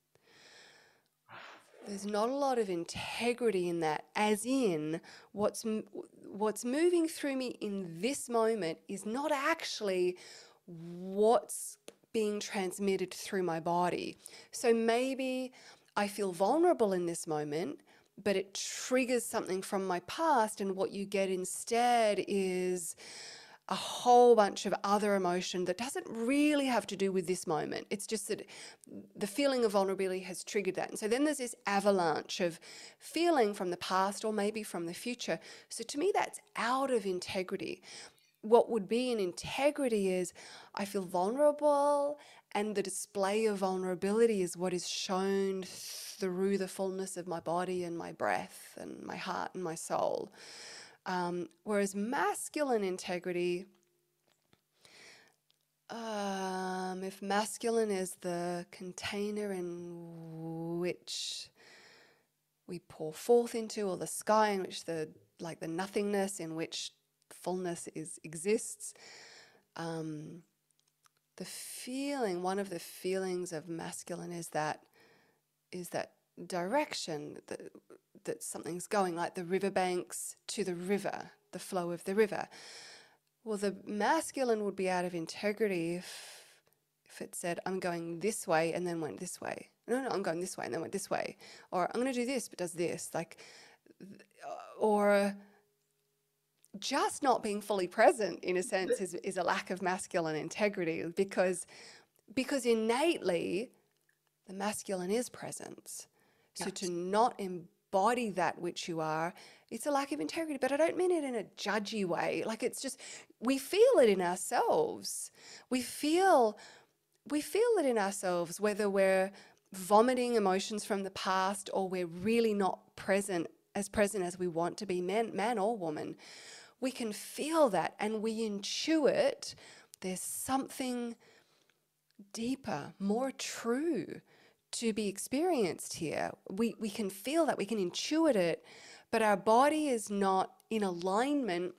there's not a lot of integrity in that, as in what's what's moving through me in this moment is not actually what's being transmitted through my body. So maybe I feel vulnerable in this moment, but it triggers something from my past, and what you get instead is a whole bunch of other emotion that doesn't really have to do with this moment. It's just that the feeling of vulnerability has triggered that. And so then there's this avalanche of feeling from the past or maybe from the future. So to me, that's out of integrity. What would be in integrity is I feel vulnerable, and the display of vulnerability is what is shown through the fullness of my body and my breath and my heart and my soul. Um, whereas masculine integrity, um, if masculine is the container in which we pour forth into, or the sky in which the, like the nothingness in which fullness is exists, um, the feeling, one of the feelings of masculine is that, is that direction, that, that something's going, like the riverbanks to the river, the flow of the river. Well, the masculine would be out of integrity if, if it said, I'm going this way and then went this way. No, no, I'm going this way and then went this way. Or I'm going to do this, but does this. Like, or just not being fully present, in a sense, is, is a lack of masculine integrity, because, because innately the masculine is presence. So Yes. to not embody that which you are, it's a lack of integrity. But I don't mean it in a judgy way. Like, it's just, we feel it in ourselves. We feel, we feel it in ourselves, whether we're vomiting emotions from the past or we're really not present, as present as we want to be, man, man or woman. We can feel that, and we intuit there's something deeper, more true to be experienced here. We we can feel that, we can intuit it, but our body is not in alignment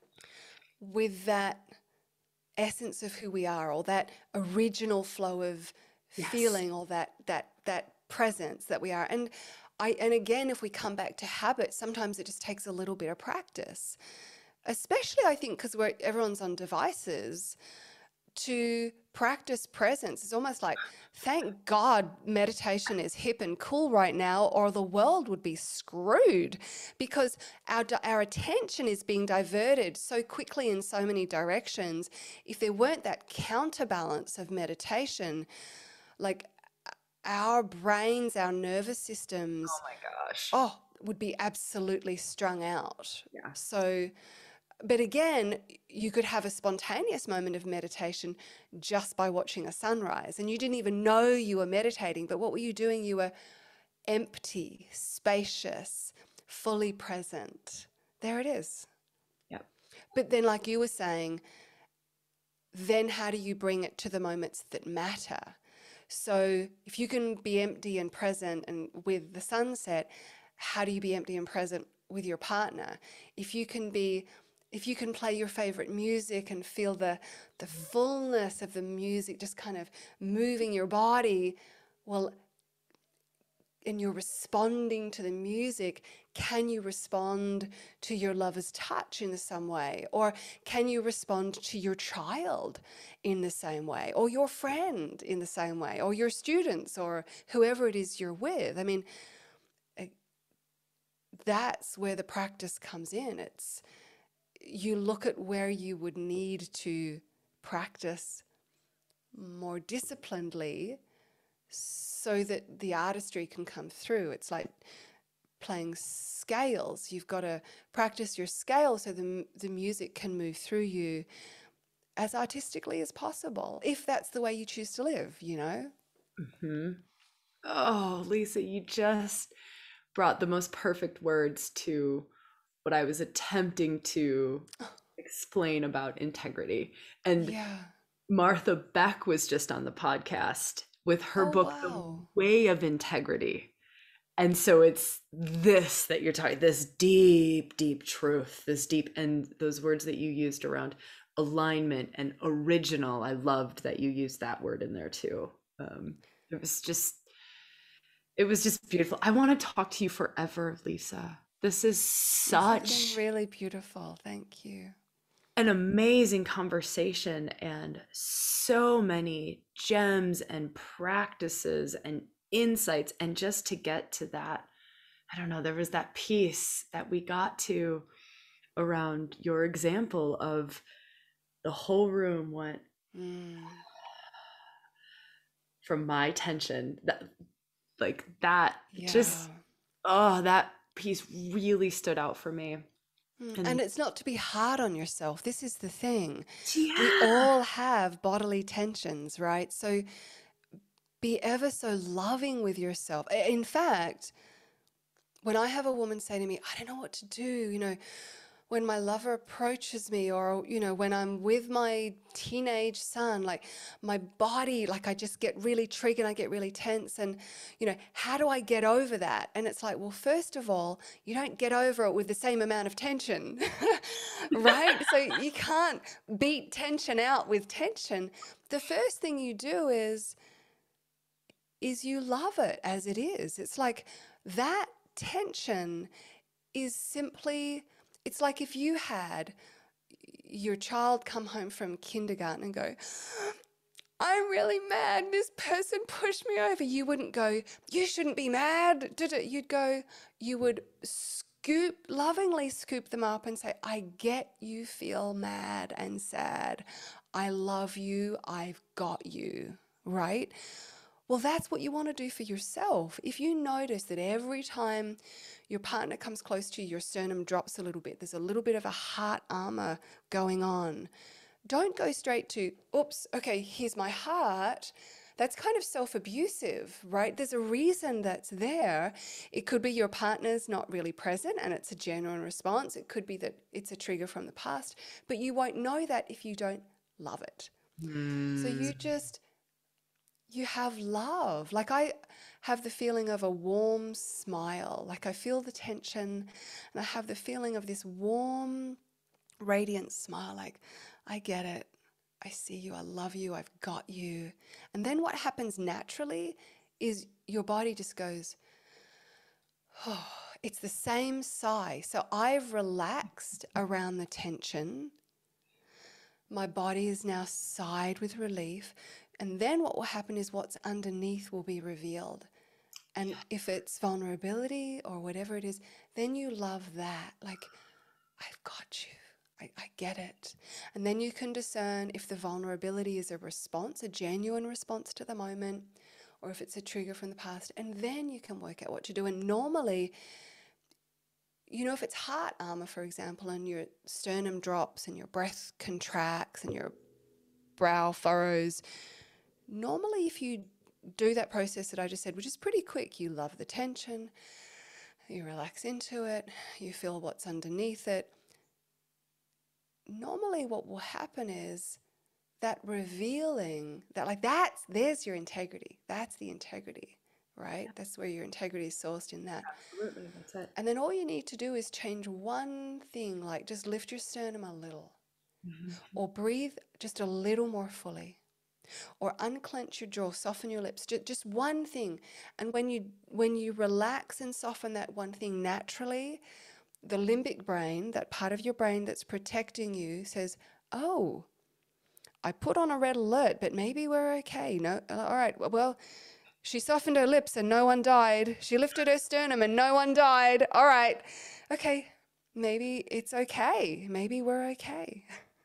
with that essence of who we are, or that original flow of Yes. feeling, or that that that presence that we are. And I and again, if we come back to habit, sometimes it just takes a little bit of practice, especially I think because we're everyone's on devices, to practice presence. It's almost like, thank God meditation is hip and cool right now, or the world would be screwed, because our, our attention is being diverted so quickly in so many directions. If there weren't that counterbalance of meditation, like our brains, our nervous systems, Oh my gosh. oh, would be absolutely strung out. Yeah. So, but again, you could have a spontaneous moment of meditation just by watching a sunrise, and you didn't even know you were meditating, but what were you doing? You were empty, spacious, fully present. There it is. Yep. But then, like you were saying, then how do you bring it to the moments that matter? So if you can be empty and present and with the sunset, how do you be empty and present with your partner? If you can be if you can play your favorite music and feel the the fullness of the music just kind of moving your body, well, and you're responding to the music, can you respond to your lover's touch in the same way? Or can you respond to your child in the same way? Or your friend in the same way? Or your students or whoever it is you're with? I mean, eh, that's where the practice comes in. It's you look at where you would need to practice more disciplinedly so that the artistry can come through. It's like playing scales. You've got to practice your scale so the, the music can move through you as artistically as possible, if that's the way you choose to live, you know? Mm-hmm. Oh, Lisa, you just brought the most perfect words to what I was attempting to explain about integrity. And Yeah. Martha Beck was just on the podcast with her Oh, book, wow. The Way of Integrity. And so it's this that you're talking, this deep, deep truth, this deep, and those words that you used around alignment and original. I loved that you used that word in there too. Um, it was just, it was just beautiful. I want to talk to you forever, Lisa. This is This has been such really beautiful. Thank you. an amazing conversation and so many gems and practices and insights. And just to get to that, I don't know, there was that piece that we got to around your example of the whole room went Mm. from my tension, that like that Yeah. just, oh, that piece really stood out for me. Mm. And And it's not to be hard on yourself. This is the thing. We yeah, all have bodily tensions, right? So be ever so loving with yourself. I- In fact, when I have a woman say to me, I don't know what to do, you know, when my lover approaches me, or, you know, when I'm with my teenage son, like my body, like I just get really triggered, I get really tense. And, you know, how do I get over that? And it's like, well, first of all, you don't get over it with the same amount of tension, right? So you can't beat tension out with tension. The first thing you do is, is you love it as it is. It's like that tension is simply, it's like if you had your child come home from kindergarten and go, I'm really mad, this person pushed me over. You wouldn't go, you shouldn't be mad, did it? You'd go, you would scoop, lovingly scoop them up and say, I get you feel mad and sad. I love you, I've got you, right? Well, that's what you want to do for yourself. If you notice that every time your partner comes close to you, your sternum drops a little bit, there's a little bit of a heart armor going on, don't go straight to, oops, okay, here's my heart. That's kind of self-abusive, right? There's a reason that's there. It could be your partner's not really present and it's a genuine response. It could be that it's a trigger from the past, but you won't know that if you don't love it. So you just, you have love. Like I have the feeling of a warm smile. Like I feel the tension and I have the feeling of this warm, radiant smile. Like, I get it. I see you. I love you. I've got you. And then what happens naturally is your body just goes, oh, it's the same sigh. So I've relaxed around the tension. My body is now sighed with relief. And then what will happen is what's underneath will be revealed. And if it's vulnerability or whatever it is, then you love that. Like, I've got you. I, I get it. And then you can discern if the vulnerability is a response, a genuine response to the moment, or if it's a trigger from the past. And then you can work out what to do. And normally, you know, if it's heart armor, for example, and your sternum drops and your breath contracts and your brow furrows, normally if you do that process that I just said, which is pretty quick, you love the tension, you relax into it, you feel what's underneath it. Normally what will happen is that revealing, that like that's, there's your integrity. That's the integrity, right? That's where your integrity is sourced in that. Absolutely, that's it. And then all you need to do is change one thing, like just lift your sternum a little, Mhm. or breathe just a little more fully, or unclench your jaw, soften your lips, just, just one thing. And when you when you relax and soften that one thing naturally, the limbic brain, that part of your brain that's protecting you, says, oh, I put on a red alert, but maybe we're okay. No, all right, well, she softened her lips and no one died. She lifted her sternum and no one died. All right, okay, maybe it's okay. Maybe we're okay.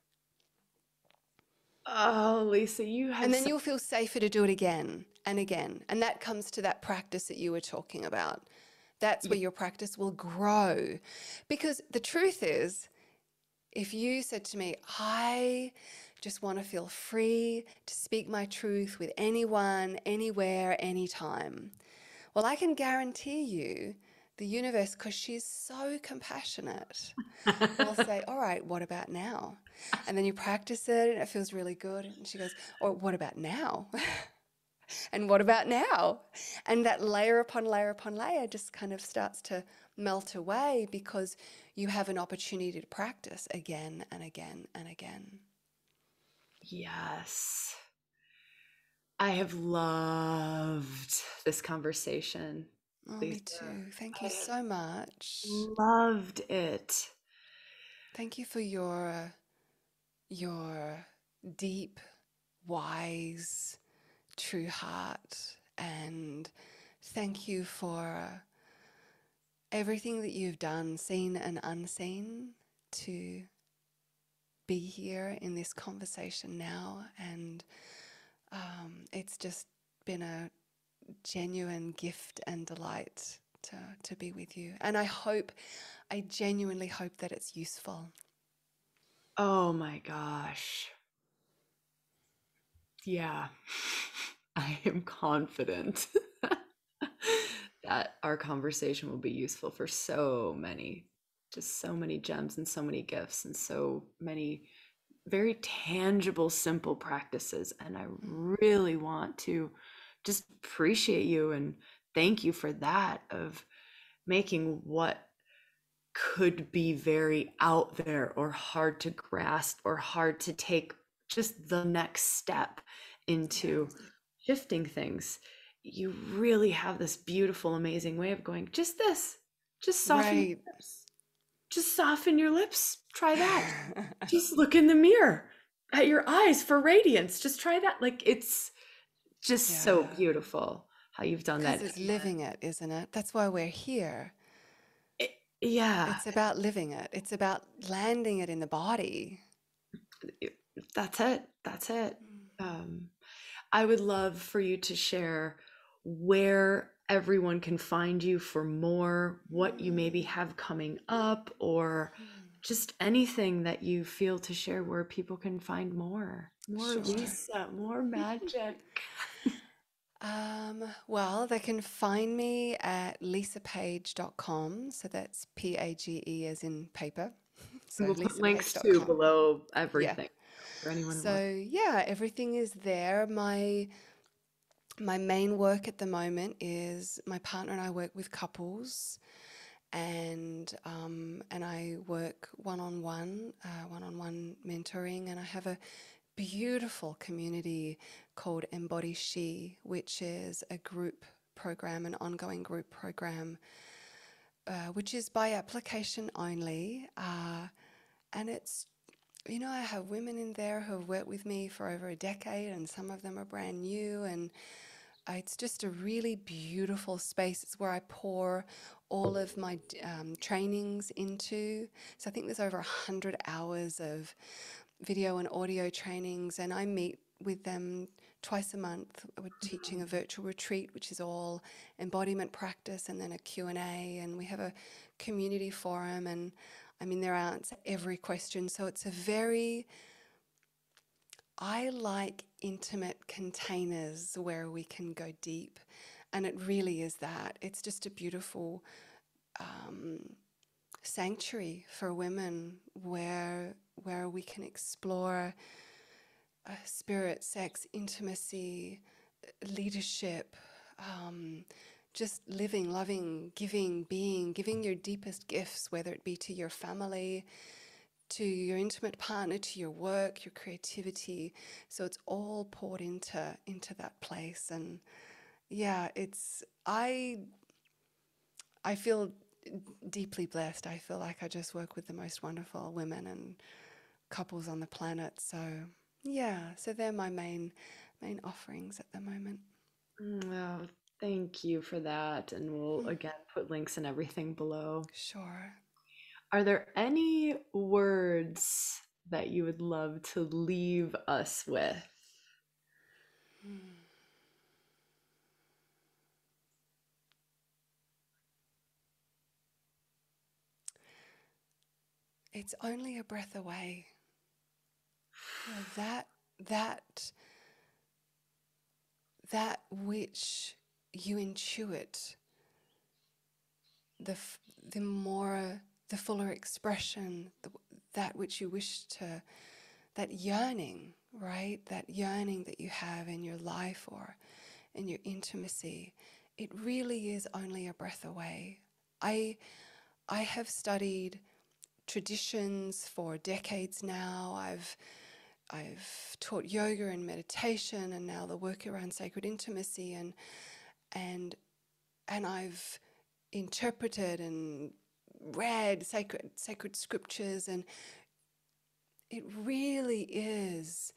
Oh, Lisa, you have And then so- you'll feel safer to do it again and again. And that comes to that practice that you were talking about. That's where your practice will grow. Because the truth is, if you said to me, I just want to feel free to speak my truth with anyone, anywhere, anytime, well, I can guarantee you the universe, because she's so compassionate, will say, all right, what about now? And then you practice it and it feels really good. And she goes, or what about now? And what about now? And that layer upon layer upon layer just kind of starts to melt away because you have an opportunity to practice again and again and again. Yes. I have loved this conversation, Oh, Lisa. me too. Thank I you have so much. loved it. Thank you for your your deep, wise, true heart, and thank you for everything that you've done, seen and unseen, to be here in this conversation now. And um, it's just been a genuine gift and delight to, to be with you. And I hope, I genuinely hope that it's useful. Oh my gosh. Yeah. I am confident that our conversation will be useful for so many, just so many gems and so many gifts and so many very tangible, simple practices. And I really want to just appreciate you and thank you for that, of making what could be very out there or hard to grasp or hard to take just the next step into shifting things. You really have this beautiful, amazing way of going, just this, just soften Right. your lips. Just soften your lips. Try that. Just look in the mirror at your eyes for radiance. Just try that. Like, it's just Yeah. so beautiful how you've done that. Because it's living it, isn't it? That's why we're here. It- yeah, It's about living it. It's about landing it in the body. that's it. That's it. Um, I would love for you to share where everyone can find you for more, what you maybe have coming up, or just anything that you feel to share where people can find more. More Sure. Lisa, more magic. Um, well, they can find me at lisa page dot com. So that's P A G E as in paper. So We'll put lisa links page dot too com. below everything for anyone who wants. So yeah, everything is there. My my main work at the moment is my partner and I work with couples, and um, and I work one on one, one on one mentoring, and I have a beautiful community called Embody She, which is a group program, an ongoing group program, uh, which is by application only, uh, and it's, you know, I have women in there who have worked with me for over a decade, and some of them are brand new, and uh, it's just a really beautiful space. It's where I pour all of my um, trainings into. So I think there's over one hundred hours of video and audio trainings, and I meet with them twice a month. We're teaching a virtual retreat, which is all embodiment practice, and then a Q and A, and we have a community forum, and I'm in there to answer every question. So it's a very, I like intimate containers where we can go deep, and it really is that. It's just a beautiful um, sanctuary for women where where we can explore uh, spirit, sex, intimacy, leadership, um, just living, loving, giving, being, giving your deepest gifts, whether it be to your family, to your intimate partner, to your work, your creativity. So it's all poured into into that place. And yeah, it's I I feel deeply blessed. I feel like I just work with the most wonderful women and couples on the planet. So yeah, so they're my main main offerings at the moment. Oh, thank you for that. And we'll Mm, again put links and everything below. Sure. Are there any words that you would love to leave us with? Mm. It's only a breath away. You know, that that that which you intuit, the f- the more the fuller expression, the, that which you wish to, that yearning, right? That yearning that you have in your life or in your intimacy, it really is only a breath away. I I have studied traditions for decades now. I've I've taught yoga and meditation, and now the work around sacred intimacy, and and and I've interpreted and read sacred sacred scriptures, and it really is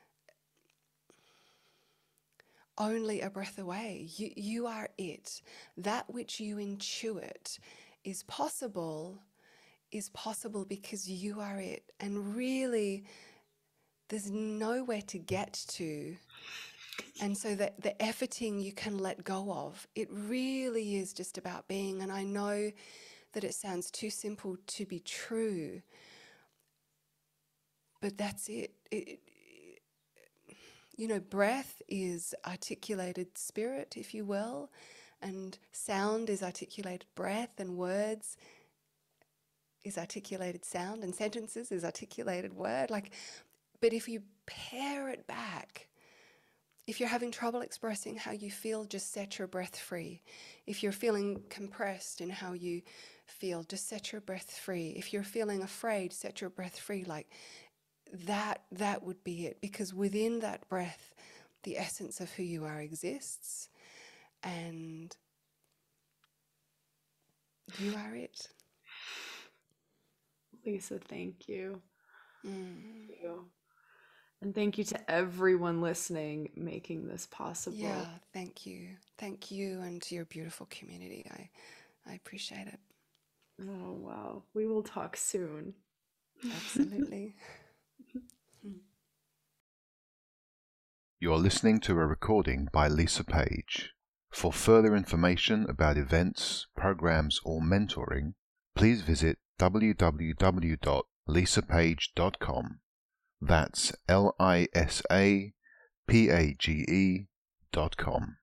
only a breath away. You you are it. That which you intuit is possible is possible because you are it. And really, there's nowhere to get to. And so that the efforting you can let go of. It really is just about being. And I know that it sounds too simple to be true, but that's it. It, it you know, breath is articulated spirit, if you will, and sound is articulated breath, and words is articulated sound, and sentences is articulated word. Like, but if you pare it back, if you're having trouble expressing how you feel, just set your breath free. If you're feeling compressed in how you feel, just set your breath free. If you're feeling afraid, set your breath free. Like that, that would be it. Because within that breath, the essence of who you are exists, and you are it. Lisa, thank you. Mm. Thank you. And thank you to everyone listening, making this possible. Yeah, thank you. Thank you, and to your beautiful community. I, I appreciate it. Oh, wow. We will talk soon. Absolutely. You're listening to a recording by Lisa Page. For further information about events, programs, or mentoring, please visit w w w dot lisa page dot com. That's L I S A P A G E dot com.